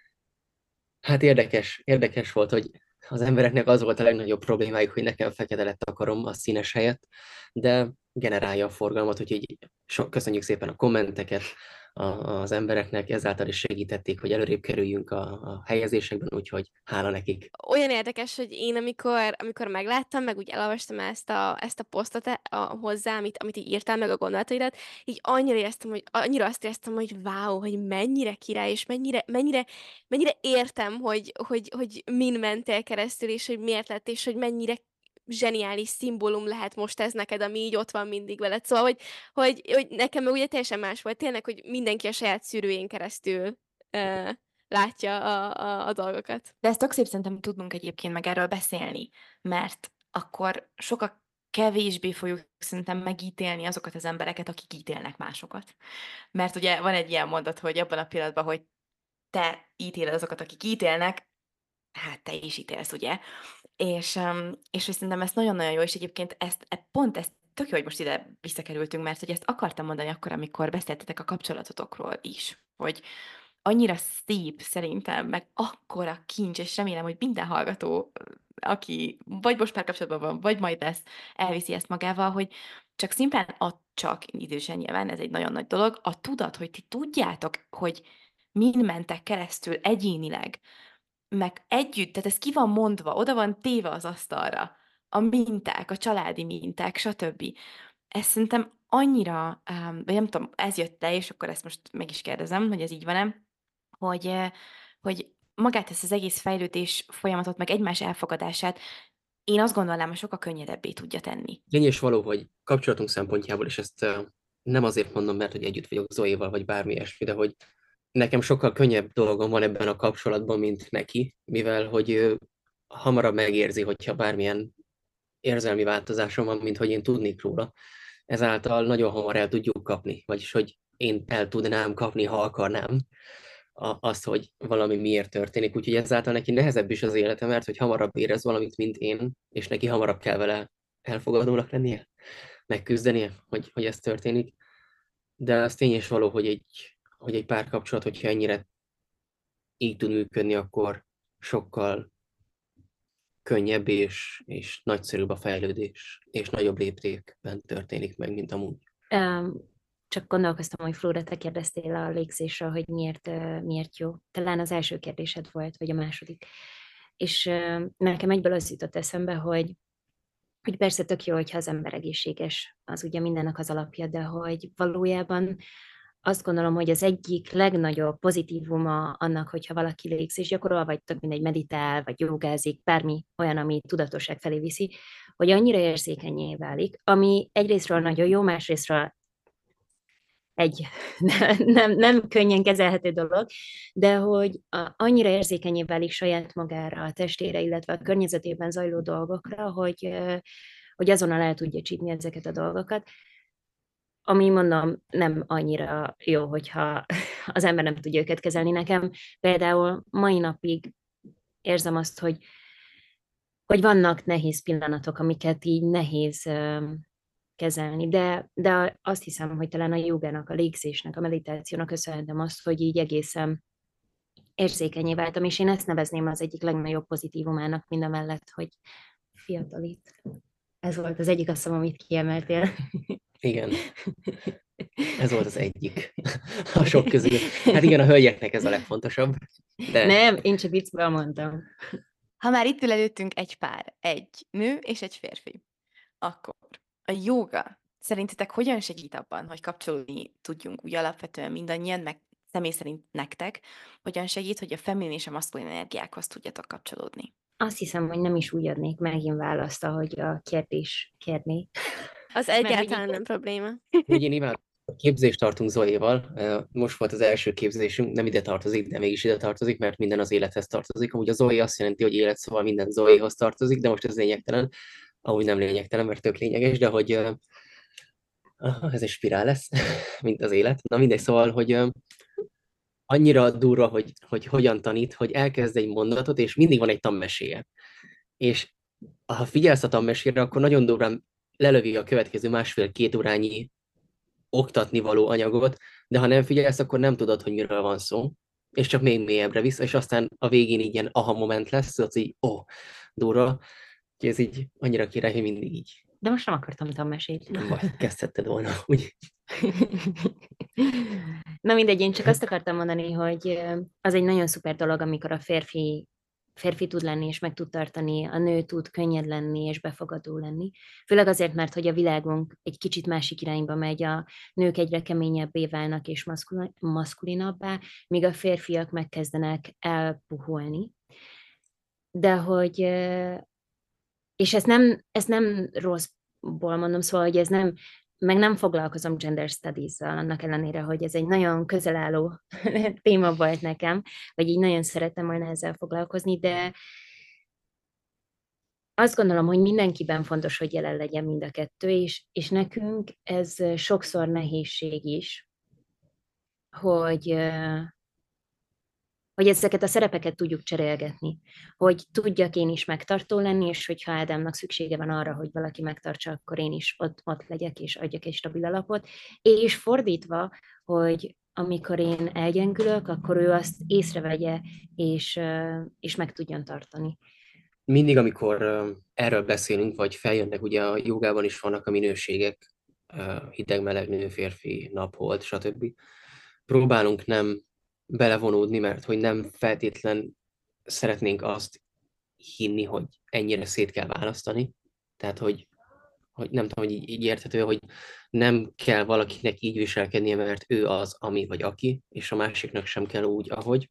Hát érdekes volt, hogy az embereknek az volt a legnagyobb problémájuk, hogy nekem fekete lett a karom a színes helyett, de generálja a forgalmat, úgyhogy köszönjük szépen a kommenteket az embereknek, ezáltal is segítették, hogy előrébb kerüljünk a helyezésekben, úgyhogy hála nekik. Olyan érdekes, hogy én amikor megláttam, meg úgy elolvastam ezt a posztot hozzá, amit így írtál meg a gondolataidat, így annyira azt éreztem, hogy wow, hogy mennyire király, és mennyire értem, hogy min mentél keresztül, és hogy miért lett, és hogy mennyire zseniális szimbólum lehet most ez neked, ami így ott van mindig veled. Szóval, hogy nekem meg ugye teljesen más volt tényleg, hogy mindenki a saját szűrőjén keresztül látja a dolgokat. De ezt tök szép szerintem tudnunk egyébként meg erről beszélni, mert akkor sokkal kevésbé fogjuk szerintem megítélni azokat az embereket, akik ítélnek másokat. Mert ugye van egy ilyen mondat, hogy abban a pillanatban, hogy te ítéled azokat, akik ítélnek, hát te is ítélsz, ugye? És hogy szerintem ez nagyon-nagyon jó, és egyébként pont ezt tök jó, hogy most ide visszakerültünk, mert hogy ezt akartam mondani akkor, amikor beszéltetek a kapcsolatotokról is, hogy annyira szép szerintem, meg akkora kincs, és remélem, hogy minden hallgató, aki vagy most párkapcsolatban van, vagy majd lesz, elviszi ezt magával, hogy csak szimplán csak idősen nyilván, ez egy nagyon nagy dolog, a tudat, hogy ti tudjátok, hogy min mentek keresztül egyénileg, meg együtt, tehát ez ki van mondva, oda van téve az asztalra, a minták, a családi minták, stb. Ez szerintem annyira, vagy nem tudom, ez jött le, és akkor ezt most meg is kérdezem, hogy ez így van-e, hogy magát ezt az egész fejlődés folyamatot, meg egymás elfogadását én azt gondolnám, hogy sokkal könnyedebbé tudja tenni. Tény és való, hogy kapcsolatunk szempontjából, és ezt nem azért mondom, mert hogy együtt vagyok Zoéval, vagy bármi ilyesmi, de hogy nekem sokkal könnyebb dolgom van ebben a kapcsolatban, mint neki, mivel hogy ő hamarabb megérzi, hogyha bármilyen érzelmi változásom van, mint hogy én tudnék róla. Ezáltal nagyon hamar el tudjuk kapni, vagyis hogy én el tudnám kapni, ha akarnám azt, hogy valami miért történik, úgyhogy ezáltal neki nehezebb is az élete, mert hogy hamarabb érez valamit, mint én, és neki hamarabb kell vele elfogadónak lennie, megküzdenie, hogy ez történik. De az tény és való, hogy egy párkapcsolat, hogyha ennyire így tud működni, akkor sokkal könnyebb és nagyszerűbb a fejlődés, és nagyobb léptékben történik meg, mint amúgy. Csak gondolkoztam, hogy Flóra, te kérdeztél a légzésről, hogy miért jó. Talán az első kérdésed volt, vagy a második. És nekem egyből az jutott eszembe, hogy persze tök jó, hogyha az ember egészséges, az ugye mindennek az alapja, de hogy valójában azt gondolom, hogy az egyik legnagyobb pozitívuma annak, hogyha valaki légzés gyakorol, vagy tök mindegy meditál, vagy jogázik, bármi olyan, ami tudatosság felé viszi, hogy annyira érzékenyé válik, ami egyrésztről nagyon jó, másrésztről egy nem könnyen kezelhető dolog, de hogy annyira érzékenyé válik saját magára, a testére, illetve a környezetében zajló dolgokra, hogy azonnal el tudja csípni ezeket a dolgokat, ami mondom, nem annyira jó, hogyha az ember nem tudja őket kezelni. Nekem például mai napig érzem azt, hogy vannak nehéz pillanatok, amiket így nehéz kezelni, de azt hiszem, hogy talán a jogának, a légzésnek, a meditációnak köszönhetem azt, hogy így egészen érzékenyé váltam, és én ezt nevezném az egyik legnagyobb pozitívumának, mind a mellett, hogy fiatalít. Ez volt az egyik, azt hiszem, amit kiemeltél. Igen, ez volt az egyik a sok közül. Hát igen, a hölgyeknek ez a legfontosabb. De... Nem, én csak viccből mondtam. Ha már itt ül előttünk egy pár, egy nő és egy férfi, akkor a jóga szerintetek hogyan segít abban, hogy kapcsolódni tudjunk úgy alapvetően mindannyian, meg személy szerint nektek, hogyan segít, hogy a feminin és a maszkulin energiákhoz tudjatok kapcsolódni? Azt hiszem, hogy nem is úgy adnék megint választ, ahogy a kérdés kérné. Az egyáltalán nem probléma. Ugye nyilván képzést tartunk Zoéval, most volt az első képzésünk, nem ide tartozik, de mégis ide tartozik, mert minden az élethez tartozik. Amúgy a Zoé azt jelenti, hogy élet, szóval minden Zoéhoz tartozik, de most ez lényegtelen, amúgy nem lényegtelen, mert tök lényeges, de hogy ez egy spirál lesz, mint az élet. Na mindegy, szóval, hogy annyira durva, hogy hogyan tanít, hogy elkezd egy mondatot, és mindig van egy tanmeséje. És ha figyelsz a tanmesére, akkor nagyon durván lelövi a következő másfél-két órányi oktatni való anyagot, de ha nem figyelsz, akkor nem tudod, hogy miről van szó, és csak még mélyebbre visz, és aztán a végén így ilyen aha moment lesz, tudod, hogy durva, hogy ez így annyira király, hogy mindig így. De most nem akartam tanmesét. Nem baj, kezdhetted volna, úgy. Na mindegy, én csak azt akartam mondani, hogy az egy nagyon szuper dolog, amikor a férfi tud lenni, és meg tud tartani, a nő tud könnyed lenni, és befogadó lenni. Főleg azért, mert hogy a világunk egy kicsit másik irányba megy, a nők egyre keményebbé válnak, és maszkulinabbá, míg a férfiak megkezdenek elpuhulni. De hogy, és ezt nem rosszból mondom, szóval, hogy ez nem, meg nem foglalkozom gender studies-zal, annak ellenére, hogy ez egy nagyon közel álló téma volt nekem, vagy így nagyon szerettem volna ezzel foglalkozni, de azt gondolom, hogy mindenkiben fontos, hogy jelen legyen mind a kettő, és nekünk ez sokszor nehézség is, hogy ezeket a szerepeket tudjuk cserélgetni, hogy tudjak én is megtartó lenni, és hogyha Ádámnak szüksége van arra, hogy valaki megtartsa, akkor én is ott legyek, és adjak egy stabil alapot, és fordítva, hogy amikor én elgyengülök, akkor ő azt észrevegye, és meg tudjon tartani. Mindig, amikor erről beszélünk, vagy feljönnek, ugye a jogában is vannak a minőségek, hideg, meleg, nő, férfi, nap, hold, stb. Próbálunk nem belevonódni, mert hogy nem feltétlen szeretnénk azt hinni, hogy ennyire szét kell választani. Tehát, hogy nem tudom, hogy így érthető, hogy nem kell valakinek így viselkednie, mert ő az, ami vagy aki, és a másiknak sem kell úgy, ahogy.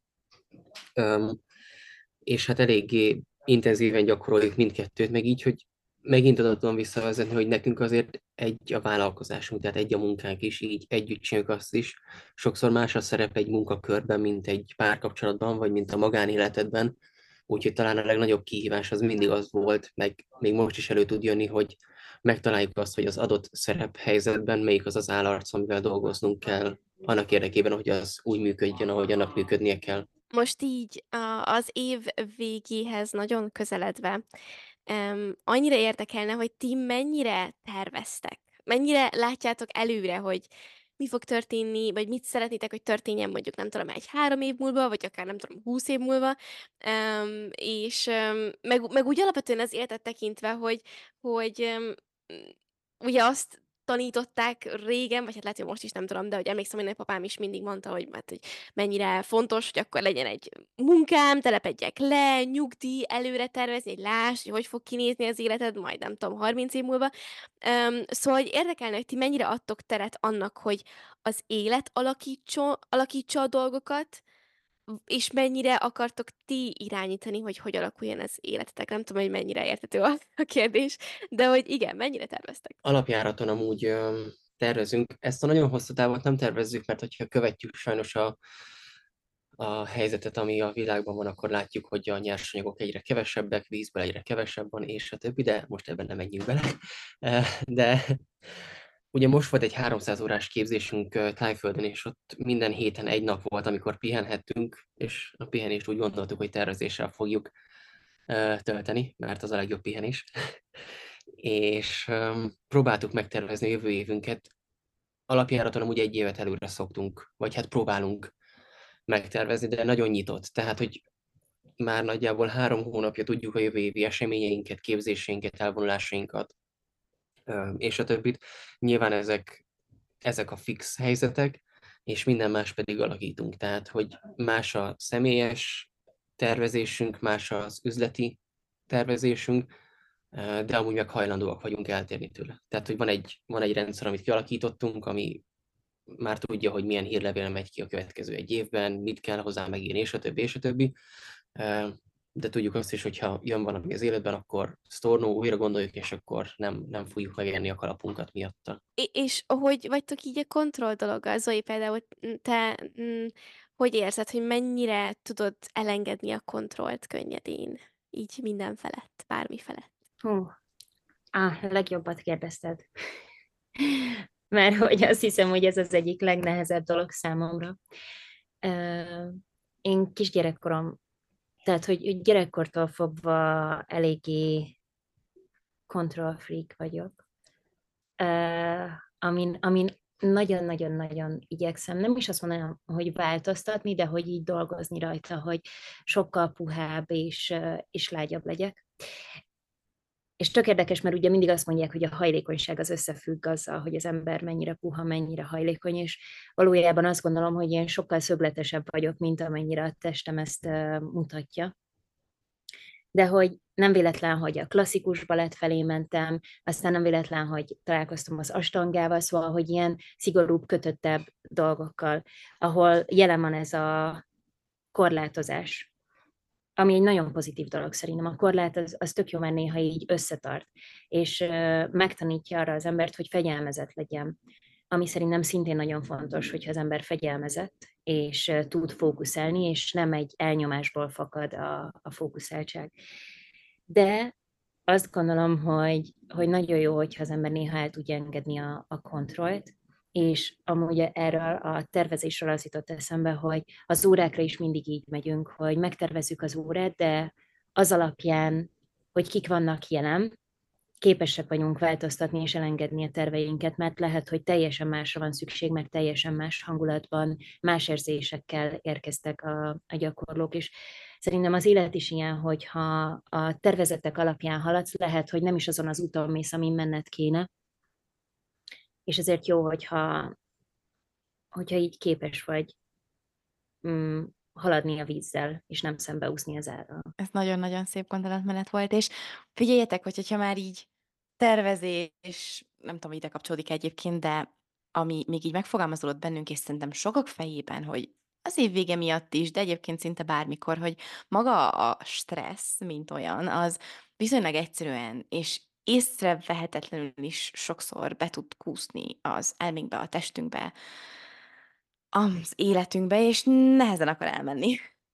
És hát eléggé intenzíven gyakoroljuk mindkettőt, meg így, hogy megint oda tudom visszavezetni, hogy nekünk azért egy a vállalkozásunk, tehát egy a munkánk is, így együtt csináljuk azt is. Sokszor más a szerep egy munkakörben, mint egy párkapcsolatban, vagy mint a magánéletedben. Úgyhogy talán a legnagyobb kihívás az mindig az volt, meg még most is elő tud jönni, hogy megtaláljuk azt, hogy az adott szerephelyzetben melyik az az állarc, amivel dolgoznunk kell annak érdekében, hogy az úgy működjön, ahogy annak működnie kell. Most így az év végéhez nagyon közeledve, annyira érdekelne, hogy ti mennyire terveztek? Mennyire látjátok előre, hogy mi fog történni, vagy mit szeretnétek, hogy történjen mondjuk, nem tudom, egy 3 év múlva, vagy akár nem tudom, 20 év múlva, és meg úgy alapvetően az életet tekintve, hogy ugye azt tanították régen, vagy hát lehet, hogy most is nem tudom, de hogy emlékszem, hogy nagypapám is mindig mondta, hogy mennyire fontos, hogy akkor legyen egy munkám, telepedjek le, nyugdíj, előre tervezni, hogy láss, hogy fog kinézni az életed, majd nem tudom, 30 év múlva. Szóval hogy érdekelne, hogy ti mennyire adtok teret annak, hogy az élet alakítsa a dolgokat, és mennyire akartok ti irányítani, hogy alakuljon az életetek. Nem tudom, hogy mennyire érthető a kérdés, de hogy igen, mennyire terveztek? Alapjáraton amúgy tervezünk. Ezt a nagyon hosszú távot nem tervezzük, mert hogyha követjük sajnos a helyzetet, ami a világban van, akkor látjuk, hogy a nyersanyagok egyre kevesebbek, vízből egyre kevesebb van, és a többi, de most ebben nem menjünk bele. De ugye most volt egy 300 órás képzésünk Tájföldön, és ott minden héten egy nap volt, amikor pihenhettünk, és a pihenést úgy gondoltuk, hogy tervezéssel fogjuk tölteni, mert az a legjobb pihenés. És próbáltuk megtervezni a jövő évünket. Alapjáraton amúgy egy évet előre szoktunk, vagy hát próbálunk megtervezni, de nagyon nyitott. Tehát, hogy már nagyjából 3 hónapja tudjuk a jövő évi eseményeinket, képzéseinket, elvonulásainkat, és a többit. Nyilván ezek a fix helyzetek, és minden más pedig alakítunk. Tehát, hogy más a személyes tervezésünk, más az üzleti tervezésünk, de amúgy meg hajlandóak vagyunk eltérni tőle. Tehát, hogy van egy rendszer, amit kialakítottunk, ami már tudja, hogy milyen hírlevél megy ki a következő egy évben, mit kell hozzá megírni, és a többi, és a többi. De tudjuk azt is, hogyha jön valami az életben, akkor sztornó, újra gondoljuk, és akkor nem fogjuk megenni a kalapunkat miatta. És hogy vagytok így a kontroll dologgal? Zoe, például te hogy érzed, hogy mennyire tudod elengedni a kontrollt könnyedén? Így minden felett, bármi felett. Hú, legjobbat kérdezted. Mert hogy azt hiszem, hogy ez az egyik legnehezebb dolog számomra. Én kisgyerekkorom, tehát hogy gyerekkortól fogva eléggé control freak vagyok. Amin nagyon-nagyon-nagyon igyekszem. Nem is azt mondanám, hogy változtatni, de hogy így dolgozni rajta, hogy sokkal puhább és lágyabb legyek. És tök érdekes, mert ugye mindig azt mondják, hogy a hajlékonyság az összefügg azzal, hogy az ember mennyire puha, mennyire hajlékony, és valójában azt gondolom, hogy én sokkal szögletesebb vagyok, mint amennyire a testem ezt mutatja. De hogy nem véletlen, hogy a klasszikus balett felé mentem, aztán nem véletlen, hogy találkoztam az astangával, szóval, hogy ilyen szigorúbb, kötöttebb dolgokkal, ahol jelen van ez a korlátozás, ami egy nagyon pozitív dolog szerintem. A korlát az tök jó, mert néha így összetart, és megtanítja arra az embert, hogy fegyelmezett legyen, ami szerintem szintén nagyon fontos, hogyha az ember fegyelmezett, és tud fókuszálni, és nem egy elnyomásból fakad a fókuszáltság. De azt gondolom, hogy nagyon jó, hogyha az ember néha el tudja engedni a kontrollt, és amúgy erről a tervezésről az jutott eszembe, hogy az órákra is mindig így megyünk, hogy megtervezzük az órát, de az alapján, hogy kik vannak jelen, képesek vagyunk változtatni és elengedni a terveinket, mert lehet, hogy teljesen másra van szükség, meg teljesen más hangulatban, más érzésekkel érkeztek a gyakorlók, és szerintem az élet is ilyen, hogyha a tervezetek alapján haladsz, lehet, hogy nem is azon az úton mész, amin menned kéne, és ezért jó, hogyha így képes vagy haladni a vízzel, és nem szembeúszni az árral. Ez nagyon-nagyon szép gondolatmenet volt, és figyeljetek, hogyha már így tervezés, nem tudom, ide kapcsolódik egyébként, de ami még így megfogalmazódott bennünk, és szerintem sokak fejében, hogy az év vége miatt is, de egyébként szinte bármikor, hogy maga a stressz, mint olyan, az viszonylag egyszerűen és észrevehetetlenül is sokszor be tud kúszni az elménkbe, a testünkbe, az életünkbe, és nehezen akar elmenni.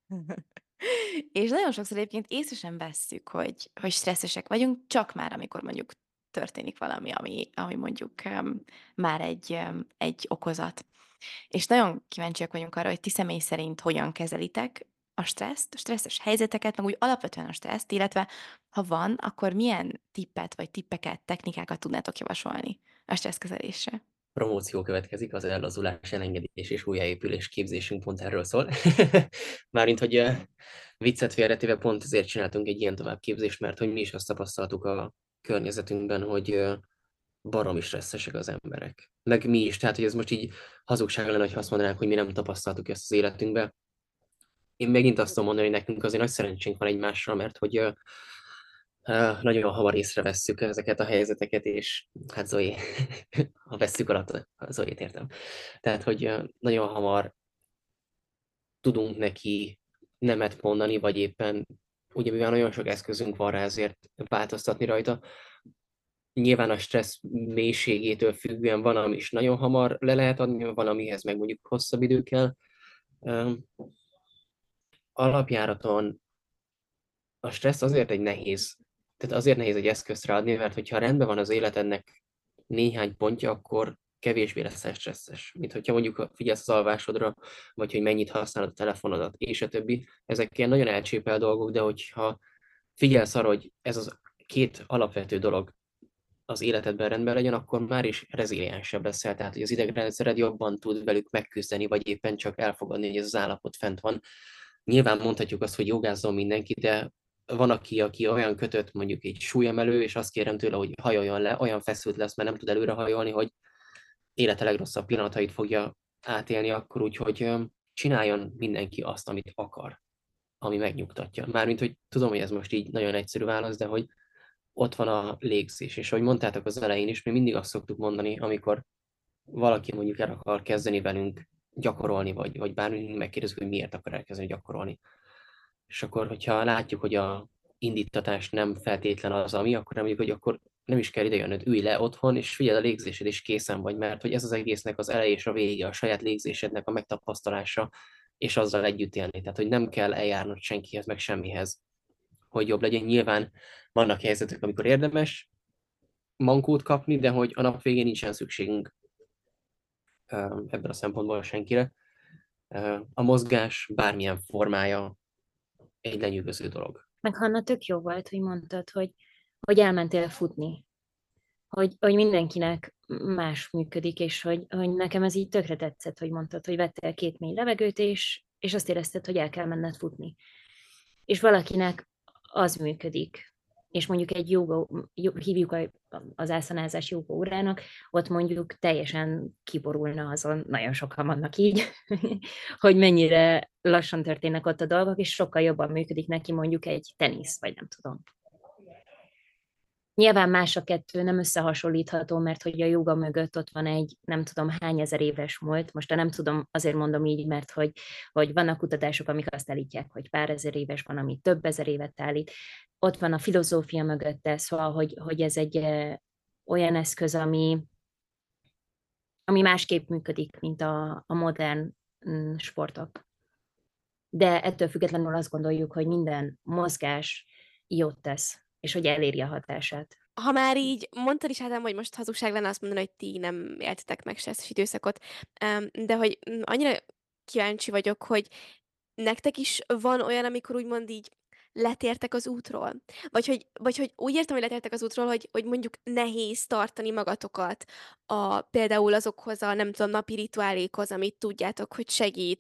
És nagyon sokszor egyébként észre sem vesszük, hogy stresszesek vagyunk, csak már amikor mondjuk történik valami, ami mondjuk már egy okozat. És nagyon kíváncsiak vagyunk arra, hogy ti személy szerint hogyan kezelitek a stresszt, a stresszes helyzeteket, meg úgy alapvetően a stresszt, illetve ha van, akkor milyen tippet vagy tippeket, technikákat tudnátok javasolni a stresszkezelésre? Promóció következik, az ellazulás, elengedés és újjáépülés képzésünk pont erről szól. Mármint, hogy viccet félretéve pont ezért csináltunk egy ilyen továbbképzést, mert hogy mi is azt tapasztaltuk a környezetünkben, hogy baromi stresszesek az emberek. Meg mi is, tehát hogy ez most így hazugság lenne, ha azt mondanánk, hogy mi nem tapasztaltuk ezt az életünkben. Én megint azt tudom mondani, hogy nekünk azért nagy szerencsénk van egymásra, mert hogy nagyon hamar észrevesszük ezeket a helyzeteket, és hát Zoé, ha vesszük alatt, Zoét értem. Tehát, hogy nagyon hamar tudunk neki nemet mondani, vagy éppen, ugye mivel nagyon sok eszközünk van rá, ezért változtatni rajta. Nyilván a stressz mélységétől függően van, ami is nagyon hamar le lehet adni, van, amihez meg mondjuk hosszabb idő kell. Alapjáraton a stressz azért egy nehéz, tehát azért nehéz egy eszközt ráadni, mert hogyha rendben van az életednek néhány pontja, akkor kevésbé leszel stresszes. Mint hogyha mondjuk figyelsz az alvásodra, vagy hogy mennyit használod a telefonodat, és a többi. Ezek ilyen nagyon elcsépel dolgok, de hogyha figyelsz arra, hogy ez az két alapvető dolog az életedben rendben legyen, akkor már is reziliensebb leszel, tehát hogy az idegrendszered jobban tud velük megküzdeni, vagy éppen csak elfogadni, hogy ez az állapot fent van. Nyilván mondhatjuk azt, hogy jogázzon mindenki, de van, aki olyan kötött, mondjuk egy súlyemelő, és azt kérem tőle, hogy hajoljon le, olyan feszült lesz, mert nem tud előre hajolni, hogy élete legrosszabb pillanatait fogja átélni akkor, úgyhogy csináljon mindenki azt, amit akar, ami megnyugtatja. Mármint, hogy tudom, hogy ez most így nagyon egyszerű válasz, de hogy ott van a légzés, és ahogy mondtátok az elején is, mi mindig azt szoktuk mondani, amikor valaki mondjuk el akar kezdeni velünk gyakorolni, vagy bármi, megkérdezzük, hogy miért akar elkezdeni gyakorolni. És akkor, hogyha látjuk, hogy a indítatás nem feltétlen az, ami, akkor nem mondjuk, hogy akkor nem is kell idejönnöd, ülj le otthon, és figyeld a légzésed, és készen vagy, mert hogy ez az egésznek az eleje és a vége, a saját légzésednek a megtapasztalása, és azzal együtt élni. Tehát, hogy nem kell eljárnod senkihez, meg semmihez, hogy jobb legyen. Nyilván vannak helyzetek, amikor érdemes mankót kapni, de hogy a nap végén nincsen szükségünk ebből a szempontból senkire. A mozgás bármilyen formája egy lenyűgöző dolog. Meg Hanna, tök jó volt, hogy mondtad, hogy elmentél futni. Hogy mindenkinek más működik, és hogy nekem ez így tökre tetszett, hogy mondtad, hogy vettél 2 mély levegőt, és azt érezted, hogy el kell menned futni. És valakinek az működik, és mondjuk egy hívjuk az ászanázás jóga órának, ott mondjuk teljesen kiborulna azon, nagyon sokan vannak így, hogy mennyire lassan történnek ott a dolgok, és sokkal jobban működik neki mondjuk egy tenisz, vagy nem tudom. Nyilván más a kettő, nem összehasonlítható, mert hogy a joga mögött ott van egy nem tudom hány ezer éves múlt. Most nem tudom, azért mondom így, mert hogy vannak kutatások, amik azt állítják, hogy pár ezer éves van, ami több ezer évet állít. Ott van a filozófia mögötte, szóval, hogy ez egy olyan eszköz, ami másképp működik, mint a modern sportok. De ettől függetlenül azt gondoljuk, hogy minden mozgás jót tesz, és hogy eléri a hatását. Ha már így mondtad is, Ádám, hogy most hazugság lenne azt mondani, hogy ti nem éltetek meg stresszes időszakot, de hogy annyira kíváncsi vagyok, hogy nektek is van olyan, amikor úgymond így letértek az útról? Vagy hogy úgy értem, hogy letértek az útról, hogy mondjuk nehéz tartani magatokat például azokhoz a, nem tudom, napi rituálékhoz, amit tudjátok, hogy segít,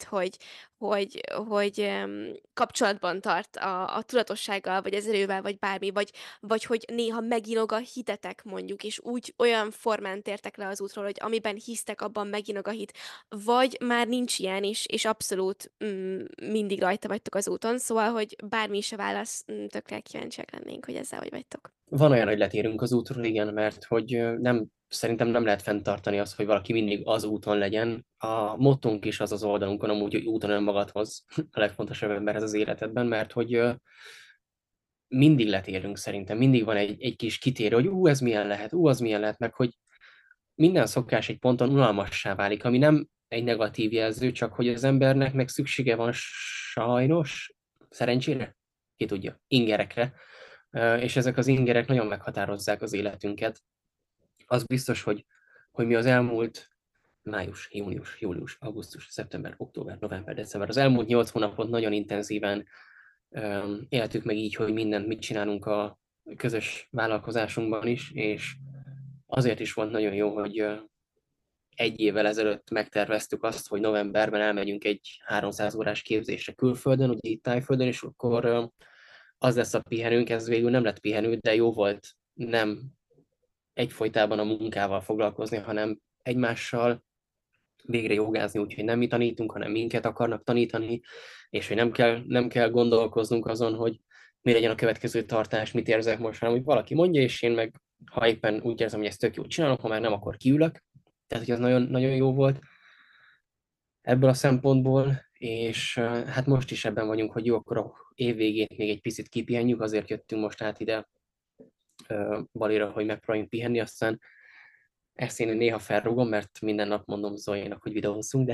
hogy kapcsolatban tart a tudatossággal, vagy az erővel, vagy bármi, vagy hogy néha meginog a hitetek mondjuk, és úgy olyan formán tértek le az útról, hogy amiben hisztek, abban meginog a hit, vagy már nincs ilyen, és abszolút mindig rajta vagytok az úton, szóval, hogy bármi is a válasz, tökre kíváncsiak lennénk, hogy ezzel hogy vagytok. Van olyan, hogy letérünk az útról, igen, mert hogy szerintem nem lehet fenntartani azt, hogy valaki mindig az úton legyen. A mottónk is az az oldalunkon, amúgy, hogy úton önmagadhoz a legfontosabb emberhez az életedben, mert hogy mindig letérünk szerintem, mindig van egy kis kitérő, hogy ez milyen lehet, az milyen lehet, meg hogy minden szokás egy ponton unalmassá válik, ami nem egy negatív jelző, csak hogy az embernek meg szüksége van sajnos, szerencsére, ki tudja, ingerekre, és ezek az ingerek nagyon meghatározzák az életünket. Az biztos, hogy mi az elmúlt május, június, július, augusztus, szeptember, október, november, december. Az elmúlt 8 hónapot nagyon intenzíven éltük meg így, hogy mit csinálunk a közös vállalkozásunkban is, és azért is volt nagyon jó, hogy egy évvel ezelőtt megterveztük azt, hogy novemberben elmegyünk egy 300 órás képzésre külföldön, ugye itt Tájföldön, és akkor az lesz a pihenőnk, ez végül nem lett pihenő, de jó volt nem egyfolytában a munkával foglalkozni, hanem egymással végre jogázni, úgyhogy nem mi tanítunk, hanem minket akarnak tanítani, és hogy nem kell gondolkoznunk azon, hogy mi legyen a következő tartás, mit érzek most, hanem hogy valaki mondja, és én meg, ha éppen úgy érzem, hogy ezt tök jól csinálom, ha már nem, akkor kiülök. Tehát, hogy az nagyon, nagyon jó volt ebből a szempontból, és hát most is ebben vagyunk, hogy jó, akkor a év végét még egy picit kipihenjük, azért jöttünk most át ide Balira, hogy megpróbáljunk pihenni, aztán ezt én néha felrúgom, mert minden nap mondom Zoénak, hogy videózzunk,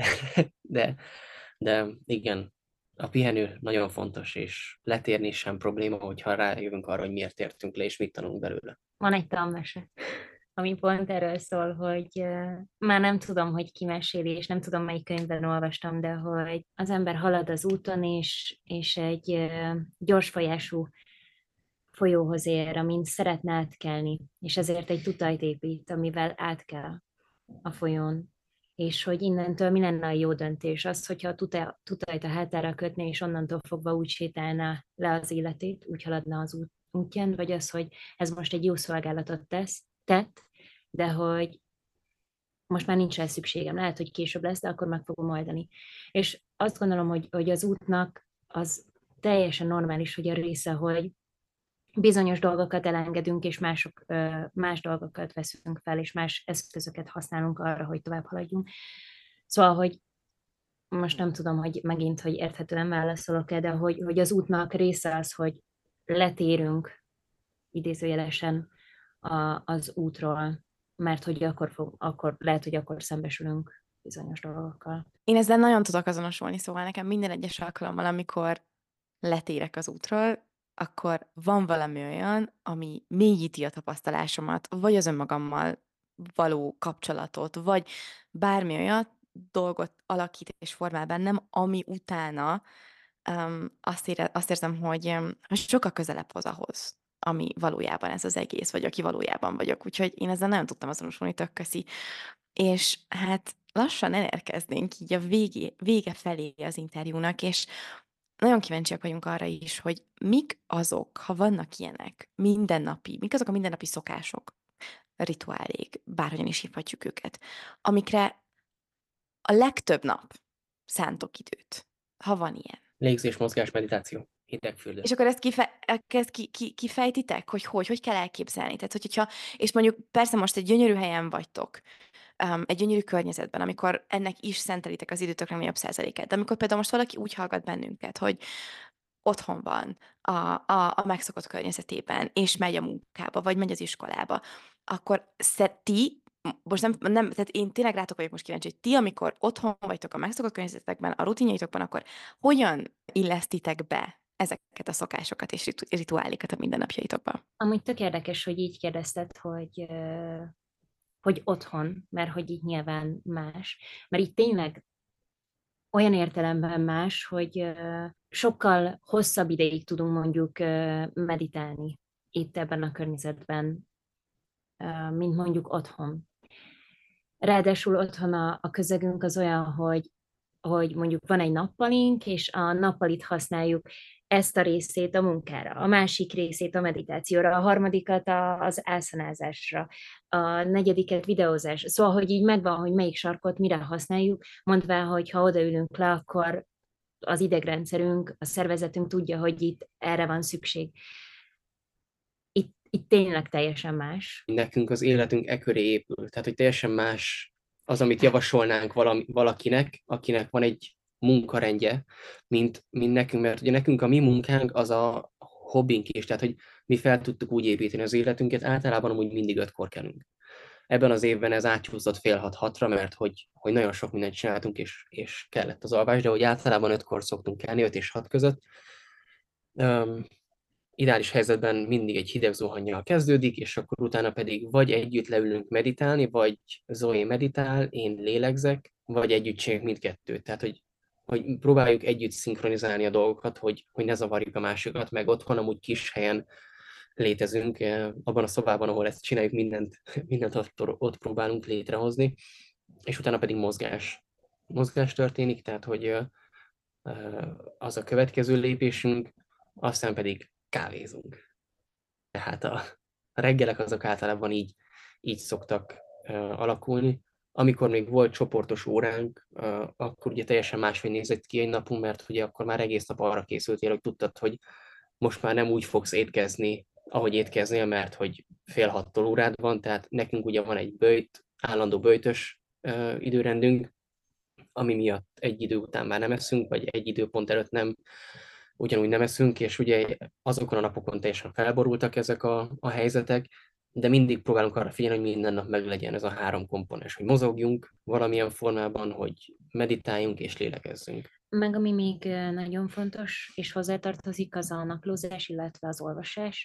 de igen, a pihenő nagyon fontos, és letérni sem probléma, hogyha rájövünk arra, hogy miért értünk le, és mit tanulunk belőle. Van egy tanmese, ami pont erről szól, hogy már nem tudom, hogy ki meséli, és nem tudom, melyik könyvben olvastam, de hogy az ember halad az úton, és egy gyorsfolyású folyóhoz ér, amin szeretne átkelni, és ezért egy tutajt épít, amivel át kell a folyón. És hogy innentől mi lenne a jó döntés? Az, hogyha a tutajt a hátára kötné, és onnantól fogva úgy sétálná le az életét, úgy haladna az útján, vagy az, hogy ez most egy jó szolgálatot tett, de hogy most már nincs rá szükségem. Lehet, hogy később lesz, de akkor meg fogom oldani. És azt gondolom, hogy az útnak az teljesen normális, hogy a része, hogy bizonyos dolgokat elengedünk, és más dolgokat veszünk fel, és más eszközöket használunk arra, hogy tovább haladjunk. Szóval, hogy most nem tudom, hogy megint, hogy érthetően válaszolok-e, de hogy az útnak része az, hogy letérünk idézőjelesen az útról, mert hogy akkor lehet, hogy akkor szembesülünk bizonyos dolgokkal. Én ezzel nagyon tudok azonosulni, szóval nekem minden egyes alkalommal, amikor letérek az útról, akkor van valami olyan, ami mélyíti a tapasztalásomat, vagy az önmagammal való kapcsolatot, vagy bármi olyan dolgot alakít és formál bennem, ami utána azt érzem, hogy sokkal közelebb hoz ahhoz, ami valójában ez az egész, vagy aki valójában vagyok. Úgyhogy én ezzel nagyon tudtam azonosulni, tök köszi. És hát lassan elérkeznénk így a vége felé az interjúnak, és nagyon kíváncsiak vagyunk arra is, hogy mik azok, ha vannak ilyenek, mik azok a mindennapi szokások, rituálék, bárhogyan is hívhatjuk őket, amikre a legtöbb nap szántok időt, ha van ilyen. Légzés, mozgás, meditáció, hidegfürdő. És akkor ezt kifejtitek, hogy kell elképzelni? Tehát, hogyha, és mondjuk persze most egy gyönyörű helyen vagytok, egy gyönyörű környezetben, amikor ennek is szentelitek az időtök legnagyobb százalékát. De amikor például most valaki úgy hallgat bennünket, hogy otthon van a megszokott környezetében, és megy a munkába, vagy megy az iskolába, akkor most tehát én tényleg rátok vagyok most kíváncsi, hogy ti, amikor otthon vagytok a megszokott környezetekben, a rutinjaitokban, akkor hogyan illesztitek be ezeket a szokásokat és rituálikat a mindennapjaitokba? Amúgy tök érdekes, hogy így kérdezted, hogy otthon, mert hogy így nyilván más. Mert itt tényleg olyan értelemben más, hogy sokkal hosszabb ideig tudunk mondjuk meditálni itt ebben a környezetben, mint mondjuk otthon. Ráadásul otthon a közegünk az olyan, hogy mondjuk van egy nappalink, és a nappalit használjuk ezt a részét a munkára, a másik részét a meditációra, a harmadikat az ászanázásra, a negyediket videózásra. Szóval, hogy így megvan, hogy melyik sarkot mire használjuk, mondván, hogy ha odaülünk le, akkor az idegrendszerünk, a szervezetünk tudja, hogy itt erre van szükség. Itt tényleg teljesen más. Nekünk az életünk e köré épül, tehát hogy teljesen más az, amit javasolnánk valakinek, akinek van egy munkarendje, mint nekünk, mert ugye nekünk a mi munkánk az a hobbink is, tehát hogy mi fel tudtuk úgy építeni az életünket, általában amúgy mindig 5-kor kelünk. Ebben az évben ez átcsúszott fél 6-6-ra, mert hogy nagyon sok mindent csináltunk, és kellett az alvás, de hogy általában 5-kor szoktunk kelni, 5 és 6 között. Ideális helyzetben mindig egy hideg zuhannyal kezdődik, és akkor utána pedig vagy együtt leülünk meditálni, vagy Zoe meditál, én lélegzek, vagy együtt csináljuk mindkettőt. Tehát, hogy próbáljuk együtt szinkronizálni a dolgokat, hogy ne zavarjuk a másikat, meg otthon amúgy kis helyen létezünk, abban a szobában, ahol ezt csináljuk, mindent ott próbálunk létrehozni, és utána pedig mozgás történik, tehát hogy az a következő lépésünk, aztán pedig kávézunk. Tehát a reggelek azok általában így szoktak alakulni. Amikor még volt csoportos óránk, akkor ugye teljesen máshogy nézett ki egy napunk, mert ugye akkor már egész nap arra készültél, hogy tudtad, hogy most már nem úgy fogsz étkezni, ahogy étkeznél, mert hogy 5:30 órád van, tehát nekünk ugye van egy állandó böjtös időrendünk, ami miatt egy idő után már nem eszünk, vagy egy időpont előtt nem, ugyanúgy nem eszünk, és ugye azokon a napokon teljesen felborultak ezek a helyzetek, de mindig próbálunk arra figyelni, hogy minden nap meglegyen ez a 3 komponens, hogy mozogjunk valamilyen formában, hogy meditáljunk és lélegezzünk. Meg ami még nagyon fontos, és hozzátartozik, az a naplózás, illetve az olvasás.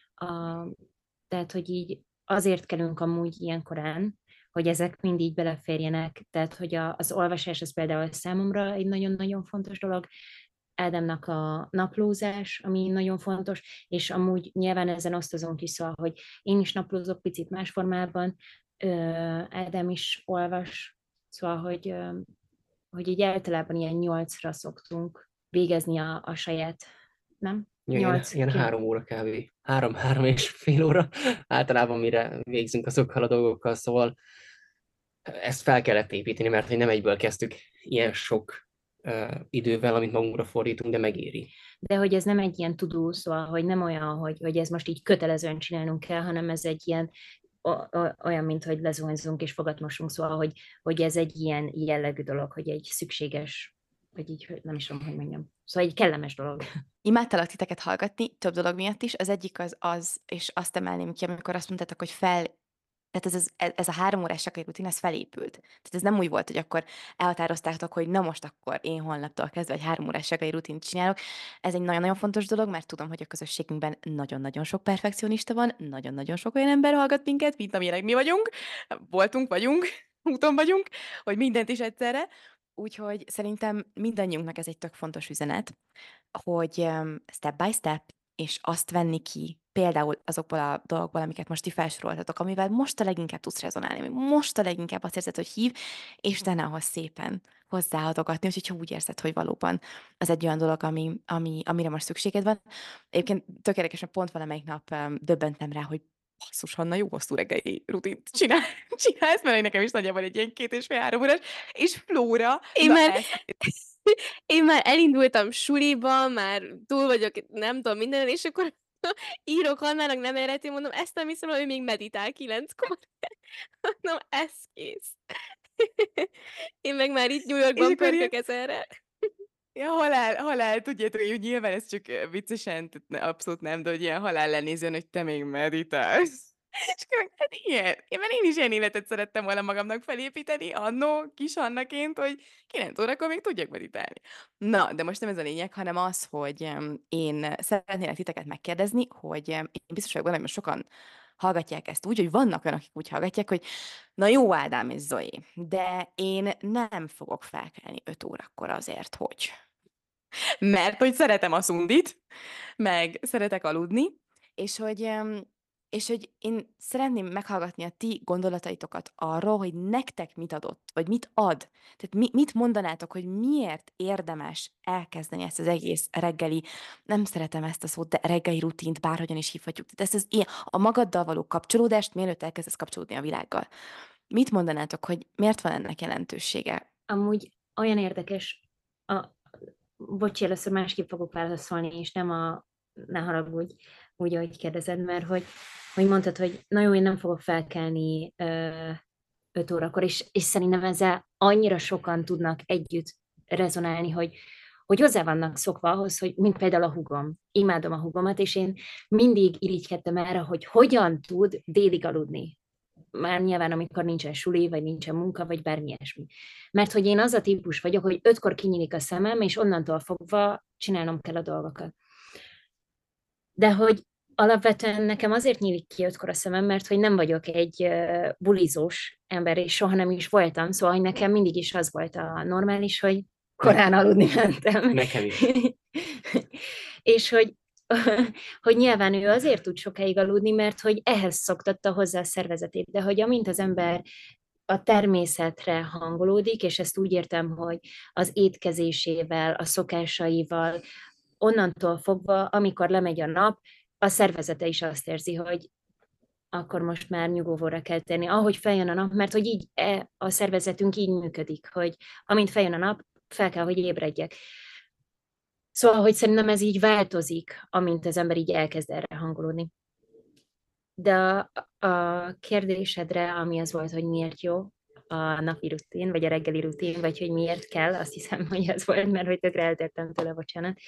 Tehát, hogy így azért kelünk amúgy ilyen korán, hogy ezek mind így beleférjenek. Tehát, hogy az olvasás az például számomra egy nagyon-nagyon fontos dolog, Ádámnak a naplózás, ami nagyon fontos, és amúgy nyilván ezen osztozunk is, szóval, hogy én is naplózok picit más formában, Ádám is olvas, szóval, hogy így általában ilyen 8-ra szoktunk végezni a saját, nem? Ilyen 3 óra kávé, 3-3,5 óra általában, mire végzünk azokkal a dolgokkal, szóval ezt fel kellett építeni, mert hogy nem egyből kezdtük ilyen sok idővel, amit magunkra fordítunk, de megéri. De hogy ez nem egy ilyen tudó, szóval, hogy nem olyan, hogy ez most így kötelezően csinálnunk kell, hanem ez egy ilyen olyan, mint hogy lezuhanyzunk és fogatmosunk, szóval, hogy ez egy ilyen jellegű dolog, hogy egy szükséges, vagy így nem is tudom, hogy mondjam. Szóval egy kellemes dolog. Imádtalak titeket hallgatni, több dolog miatt is. Az egyik az, és azt emelném ki, amikor azt mondtátok, hogy tehát ez a 3 órás sakai rutin, ez felépült. Tehát ez nem úgy volt, hogy akkor elhatároztátok, hogy na most akkor én holnaptól kezdve egy 3 órás sakai rutint csinálok. Ez egy nagyon-nagyon fontos dolog, mert tudom, hogy a közösségünkben nagyon-nagyon sok perfekcionista van, nagyon-nagyon sok olyan ember hallgat minket, mint amilyenek mi vagyunk, vagyunk, úton vagyunk, hogy mindent is egyszerre. Úgyhogy szerintem mindannyiunknak ez egy tök fontos üzenet, hogy step by step, és azt venni ki például azokból a dolgokból, amiket most ti felsoroltatok, amivel most a leginkább tudsz rezonálni, ami most a leginkább azt érzed, hogy hív, és te ahhoz szépen hozzáadogatni, úgyhogy ha úgy érzed, hogy valóban az egy olyan dolog, amire most szükséged van. Egyébként tök érdekes, mert pont valamelyik nap döbbentem rá, hogy basszus, Hanna, jó hosszú reggeli rutint csinálsz, mert nekem is nagyjából egy ilyen 2,5-3 órás, és Flóra, Én már elindultam suliba, már túl vagyok, nem tudom, minden, és akkor írok Hannának, nem érheti, mondom, ezt nem hiszem, hogy ő még meditál 9-kor. Mondom, ez kész. Én meg már itt New Yorkban pörkök ezerre. Ja, halál, tudjátok, hogy nyilván ez csak viccesen, abszolút nem, de hogy ilyen halál lenézően, hogy te még meditálsz. És akkor hát ilyen, mert én is ilyen életet szerettem volna magamnak felépíteni, annó, kis Annaként, hogy 9 órakor még tudjak meditálni. Na, de most nem ez a lényeg, hanem az, hogy én szeretnélek titeket megkérdezni, hogy én biztos vagyok benne, hogy sokan hallgatják ezt úgy, hogy vannak olyanok, akik úgy hallgatják, hogy na jó, Ádám és Zoe, de én nem fogok felkelni 5 órakor azért, hogy... Mert hogy szeretem a szundit, meg szeretek aludni, és hogy én szeretném meghallgatni a ti gondolataitokat arról, hogy nektek mit adott, vagy mit ad. Tehát mit mondanátok, hogy miért érdemes elkezdeni ezt az egész reggeli, nem szeretem ezt a szót, de reggeli rutint, bárhogyan is hívhatjuk. Tehát ezt a magaddal való kapcsolódást, mielőtt elkezdesz kapcsolódni a világgal. Mit mondanátok, hogy miért van ennek jelentősége? Amúgy olyan érdekes, bocsi, először másképp fogok válaszolni, és ne haragudj, úgy, ahogy kérdezed, mert hogy mondtad, hogy na jó, én nem fogok felkelni 5 órakor, és szerintem ezzel annyira sokan tudnak együtt rezonálni, hogy hozzá vannak szokva ahhoz, hogy mint például a húgom. Imádom a húgomat, és én mindig irigykedtem erre, hogy hogyan tud délig aludni. Már nyilván, amikor nincsen suli, vagy nincsen munka, vagy bármi ilyesmi. Mert hogy én az a típus vagyok, hogy 5-kor kinyílik a szemem, és onnantól fogva csinálnom kell a dolgokat. De hogy alapvetően nekem azért nyílik ki 5-kor a szemem, mert hogy nem vagyok egy bulizós ember, és soha nem is voltam, szóval hogy nekem mindig is az volt a normális, hogy korán aludni mentem. Nekem is. És hogy nyilván ő azért tud sokáig aludni, mert hogy ehhez szoktatta hozzá a szervezetét, de hogy amint az ember a természetre hangolódik, és ezt úgy értem, hogy az étkezésével, a szokásaival, onnantól fogva, amikor lemegy a nap, a szervezete is azt érzi, hogy akkor most már nyugovóra kell tenni, ahogy feljön a nap, mert hogy így a szervezetünk így működik, hogy amint feljön a nap, fel kell, hogy ébredjek. Szóval, hogy szerintem ez így változik, amint az ember így elkezd erre hangolódni. De a kérdésedre, ami az volt, hogy miért jó a napi rutin, vagy a reggeli rutin, vagy hogy miért kell, azt hiszem, hogy ez volt, mert hogy tökre eltértem tőle, bocsánat.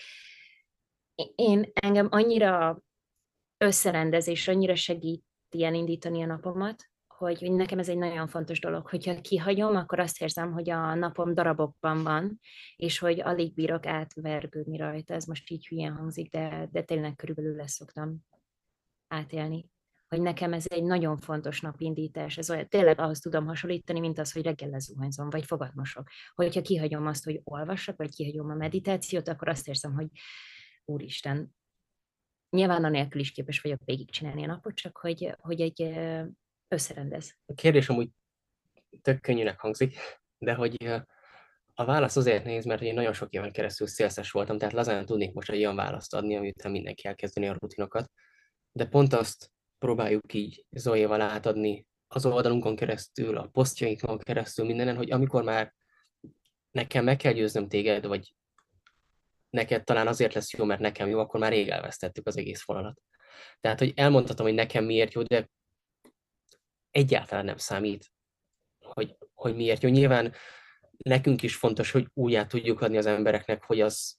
Engem annyira összerendez, és annyira segít ilyen indítani a napomat, hogy nekem ez egy nagyon fontos dolog. Hogyha kihagyom, akkor azt érzem, hogy a napom darabokban van, és hogy alig bírok átvergődni rajta. Ez most így hülyén hangzik, de tényleg körülbelül ezt szoktam átélni. Hogy nekem ez egy nagyon fontos napindítás. Ez olyan, tényleg ahhoz tudom hasonlítani, mint az, hogy reggel lezuhanyzom, vagy fogat mosok. Hogyha kihagyom azt, hogy olvassak, vagy kihagyom a meditációt, akkor azt érzem, hogy úristen, nyilván anélkül is képes vagyok végigcsinálni a napot, csak hogy egy összerendez. A kérdés amúgy tök könnyűnek hangzik, de hogy a válasz azért nehéz, mert én nagyon sok éven keresztül szélszes voltam, tehát lazán tudnék most egy olyan választ adni, amiután mindenki elkezdeni a rutinokat. De pont azt próbáljuk így Zoéval átadni az oldalunkon keresztül, a posztjainkon keresztül, mindenen, hogy amikor már nekem meg kell győznöm téged, vagy neked talán azért lesz jó, mert nekem jó, akkor már rég elvesztettük az egész vonalat. Tehát, hogy elmondhatom, hogy nekem miért jó, de egyáltalán nem számít, hogy miért jó. Nyilván nekünk is fontos, hogy újjá tudjuk adni az embereknek, hogy az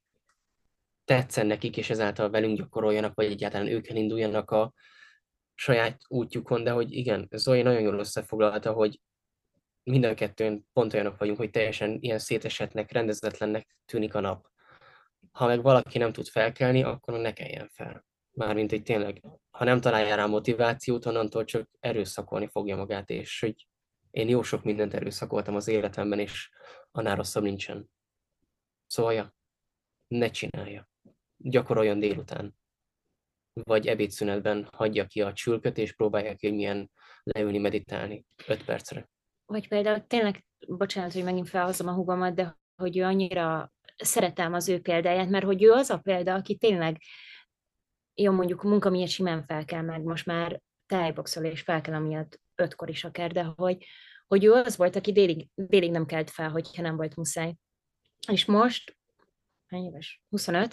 tetszen nekik, és ezáltal velünk gyakoroljanak, vagy egyáltalán ők elinduljanak a saját útjukon, de hogy igen, Zoe nagyon jól összefoglalta, hogy mind a kettőn pont olyanok vagyunk, hogy teljesen ilyen szétesetnek, rendezetlennek tűnik a nap. Ha meg valaki nem tud felkelni, akkor ne keljen fel. Mármint, hogy tényleg, ha nem találja rá motivációt, onnantól csak erőszakolni fogja magát, és hogy én jó sok mindent erőszakoltam az életemben, és annál rosszabb nincsen. Szóval, ja, ne csinálja. Gyakoroljon délután. Vagy ebédszünetben hagyja ki a csülköt, és próbálja ki, hogy milyen leülni, meditálni 5 percre. Vagy például tényleg, bocsánat, hogy megint felhozom a húgomat, de hogy ő annyira szeretem az ő példáját, mert hogy ő az a példa, aki tényleg, jó mondjuk munka miatt simán fel kell meg, most már tájboxol és fel kell amiatt 5-kor is akár, de hogy ő az volt, aki délig nem kelt fel, hogyha nem volt muszáj. És most, hány éves? 25?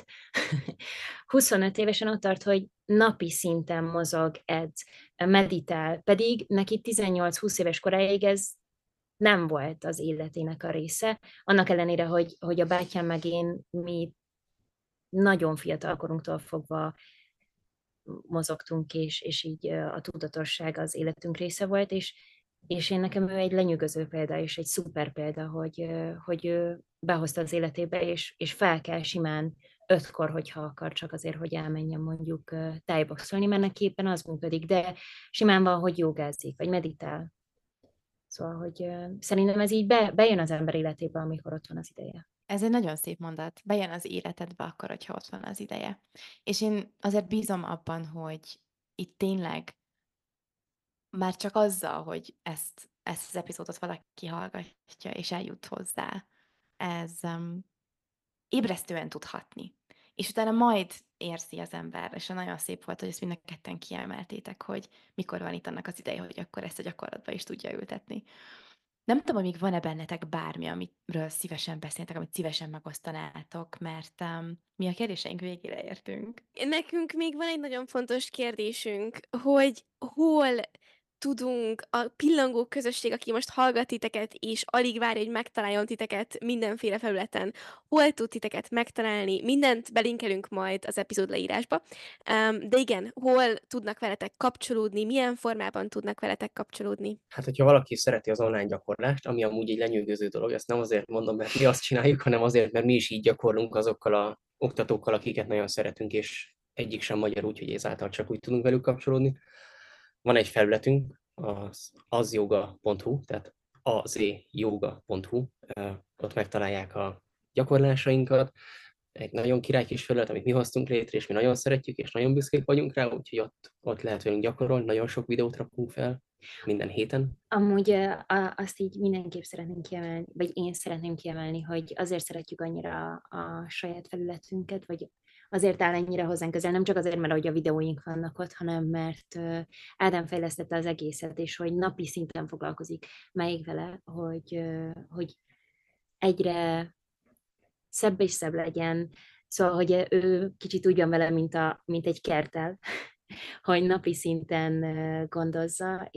25 évesen ott tart, hogy napi szinten mozog, edz, meditál, pedig neki 18-20 éves koráig ez nem volt az életének a része. Annak ellenére, hogy a bátyám meg én, mi nagyon fiatal korunktól fogva mozogtunk, és így a tudatosság az életünk része volt, és én nekem ő egy lenyűgöző példa, és egy szuper példa, hogy ő behozta az életébe, és fel kell simán 5-kor, hogyha akar, csak azért, hogy elmenjen mondjuk tájboxolni, mert neki éppen az működik, de simán van, hogy jogázik, vagy meditál. Szóval, hogy szerintem ez így bejön az ember életébe, amikor ott van az ideje. Ez egy nagyon szép mondat. Bejön az életedbe akkor, hogyha ott van az ideje. És én azért bízom abban, hogy itt tényleg már csak azzal, hogy ezt az epizódot valaki hallgatja és eljut hozzá, ez ébresztően tud hatni. És utána majd érzi az ember, és nagyon szép volt, hogy ezt mind a ketten kiemeltétek, hogy mikor van itt annak az ideje, hogy akkor ezt a gyakorlatba is tudja ültetni. Nem tudom, hogy még van-e bennetek bármi, amiről szívesen beszéltek, amit szívesen megosztanátok, mert mi a kérdéseink végére értünk. Nekünk még van egy nagyon fontos kérdésünk, hogy hol tudunk a pillangó közösség, aki most hallgat titeket, és alig várja, hogy megtaláljon titeket mindenféle felületen. Hol tud titeket megtalálni? Mindent belinkelünk majd az epizód leírásba. De igen, hol tudnak veletek kapcsolódni? Milyen formában tudnak veletek kapcsolódni? Hát, hogyha valaki szereti az online gyakorlást, ami amúgy egy lenyűgöző dolog, ezt nem azért mondom, mert mi azt csináljuk, hanem azért, mert mi is így gyakorlunk azokkal a oktatókkal, akiket nagyon szeretünk, és egyik sem magyar, úgyhogy ezáltal csak úgy tudunk velük kapcsolódni. Van egy felületünk, az azyoga.hu, tehát azyoga.hu, ott megtalálják a gyakorlásainkat, egy nagyon király kis felület, amit mi hoztunk létre, és mi nagyon szeretjük, és nagyon büszkék vagyunk rá, úgyhogy ott lehet velünk gyakorolni, nagyon sok videót rakunk fel minden héten. Amúgy azt így mindenképp szeretném kiemelni, vagy én szeretném kiemelni, hogy azért szeretjük annyira a saját felületünket, vagy azért áll ennyire hozzánk közel, nem csak azért, mert hogy a videóink vannak ott, hanem mert Ádám fejlesztette az egészet, és hogy napi szinten foglalkozik melyik vele, hogy egyre szebb és szebb legyen. Szóval, hogy ő kicsit úgy van vele, mint egy kerttel, hogy napi szinten gondozza,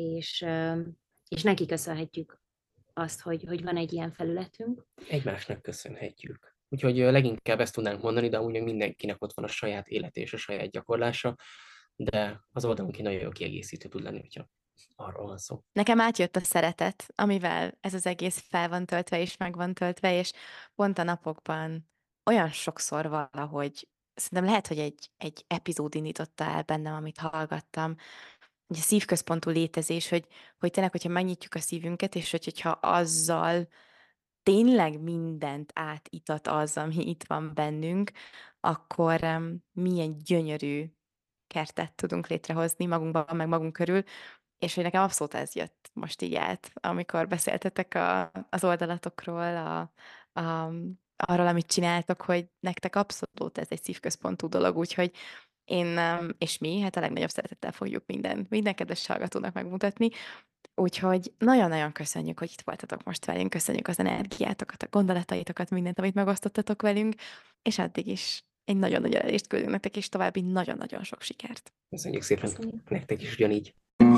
és neki köszönhetjük azt, hogy van egy ilyen felületünk. Egymásnak köszönhetjük. Úgyhogy leginkább ezt tudnánk mondani, de amúgy mindenkinek ott van a saját élete és a saját gyakorlása, de az oldalunk nagyon jó kiegészítő tud lenni, hogyha arról van szó. Nekem átjött a szeretet, amivel ez az egész fel van töltve és meg van töltve, és pont a napokban olyan sokszor valahogy, szerintem lehet, hogy egy epizód indította el bennem, amit hallgattam, egy szívközpontú létezés, hogy tényleg, hogyha megnyitjuk a szívünket, és hogyha azzal tényleg mindent átitat az, ami itt van bennünk, akkor milyen gyönyörű kertet tudunk létrehozni magunkban, meg magunk körül, és hogy nekem abszolút ez jött most így át, amikor beszéltetek az oldalatokról, a, arról, amit csináltok, hogy nektek abszolút ez egy szívközpontú dolog, úgyhogy én és mi, hát a legnagyobb szeretettel fogjuk minden kedves hallgatónak megmutatni, úgyhogy nagyon-nagyon köszönjük, hogy itt voltatok most velünk, köszönjük az energiátokat, a gondolataitokat, mindent, amit megosztottatok velünk, és addig is egy nagyon nagy elést küldünk nektek, és további nagyon-nagyon sok sikert. Köszönjük szépen Köszönjük. nektek is ugyanígy.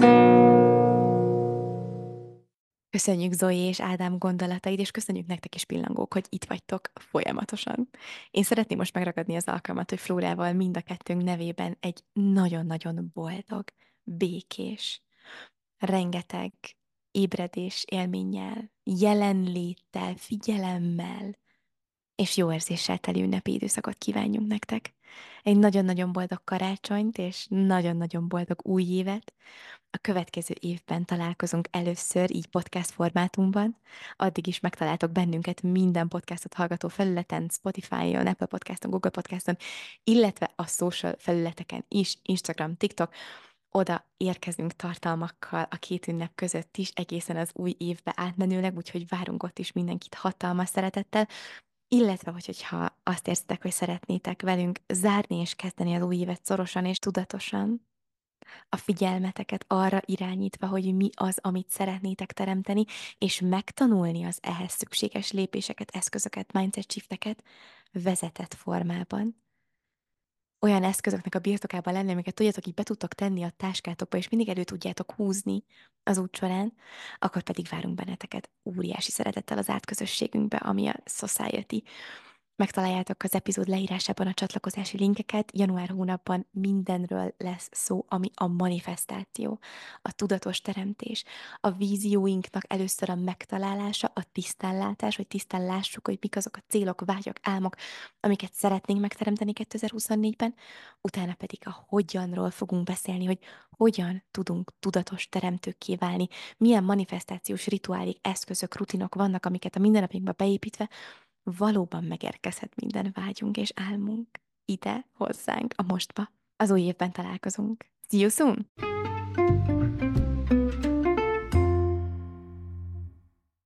Köszönjük Zoe és Ádám gondolatait, és köszönjük nektek is pillangók, hogy itt vagytok folyamatosan. Én szeretném most megragadni az alkalmat, hogy Flórával mind a kettőnk nevében egy nagyon-nagyon boldog, békés, rengeteg ébredés élménnyel, jelenléttel, figyelemmel és jó érzéssel teli ünnepi időszakot kívánjunk nektek. Egy nagyon-nagyon boldog karácsonyt és nagyon-nagyon boldog új évet. A következő évben találkozunk először így podcast formátumban. Addig is megtaláltok bennünket minden podcastot hallgató felületen, Spotify-on, Apple Podcaston, Google Podcaston, illetve a social felületeken is, Instagram, TikTok. Oda érkezünk tartalmakkal a két ünnep között is, egészen az új évbe átmenőleg, úgyhogy várunk ott is mindenkit hatalmas szeretettel. Illetve, hogyha azt érzitek, hogy szeretnétek velünk zárni és kezdeni az új évet szorosan és tudatosan, a figyelmeteket arra irányítva, hogy mi az, amit szeretnétek teremteni, és megtanulni az ehhez szükséges lépéseket, eszközöket, mindset shifteket vezetett formában. Olyan eszközöknek a birtokában lenni, amiket tudjátok, így be tudtok tenni a táskátokba, és mindig elő tudjátok húzni az út során, akkor pedig várunk benneteket óriási szeretettel az átközösségünkbe, ami a Society. Megtaláljátok az epizód leírásában a csatlakozási linkeket. Január hónapban mindenről lesz szó, ami a manifestáció, a tudatos teremtés, a vízióinknak először a megtalálása, a tisztánlátás, hogy tisztán lássuk, hogy mik azok a célok, vágyak, álmok, amiket szeretnénk megteremteni 2024-ben, utána pedig a hogyanról fogunk beszélni, hogy hogyan tudunk tudatos teremtőkké válni, milyen manifestációs rituálék, eszközök, rutinok vannak, amiket a mindennapjainkba beépítve valóban megérkezhet minden vágyunk és álmunk ide hozzánk a mostba. Az új évben találkozunk. See you soon!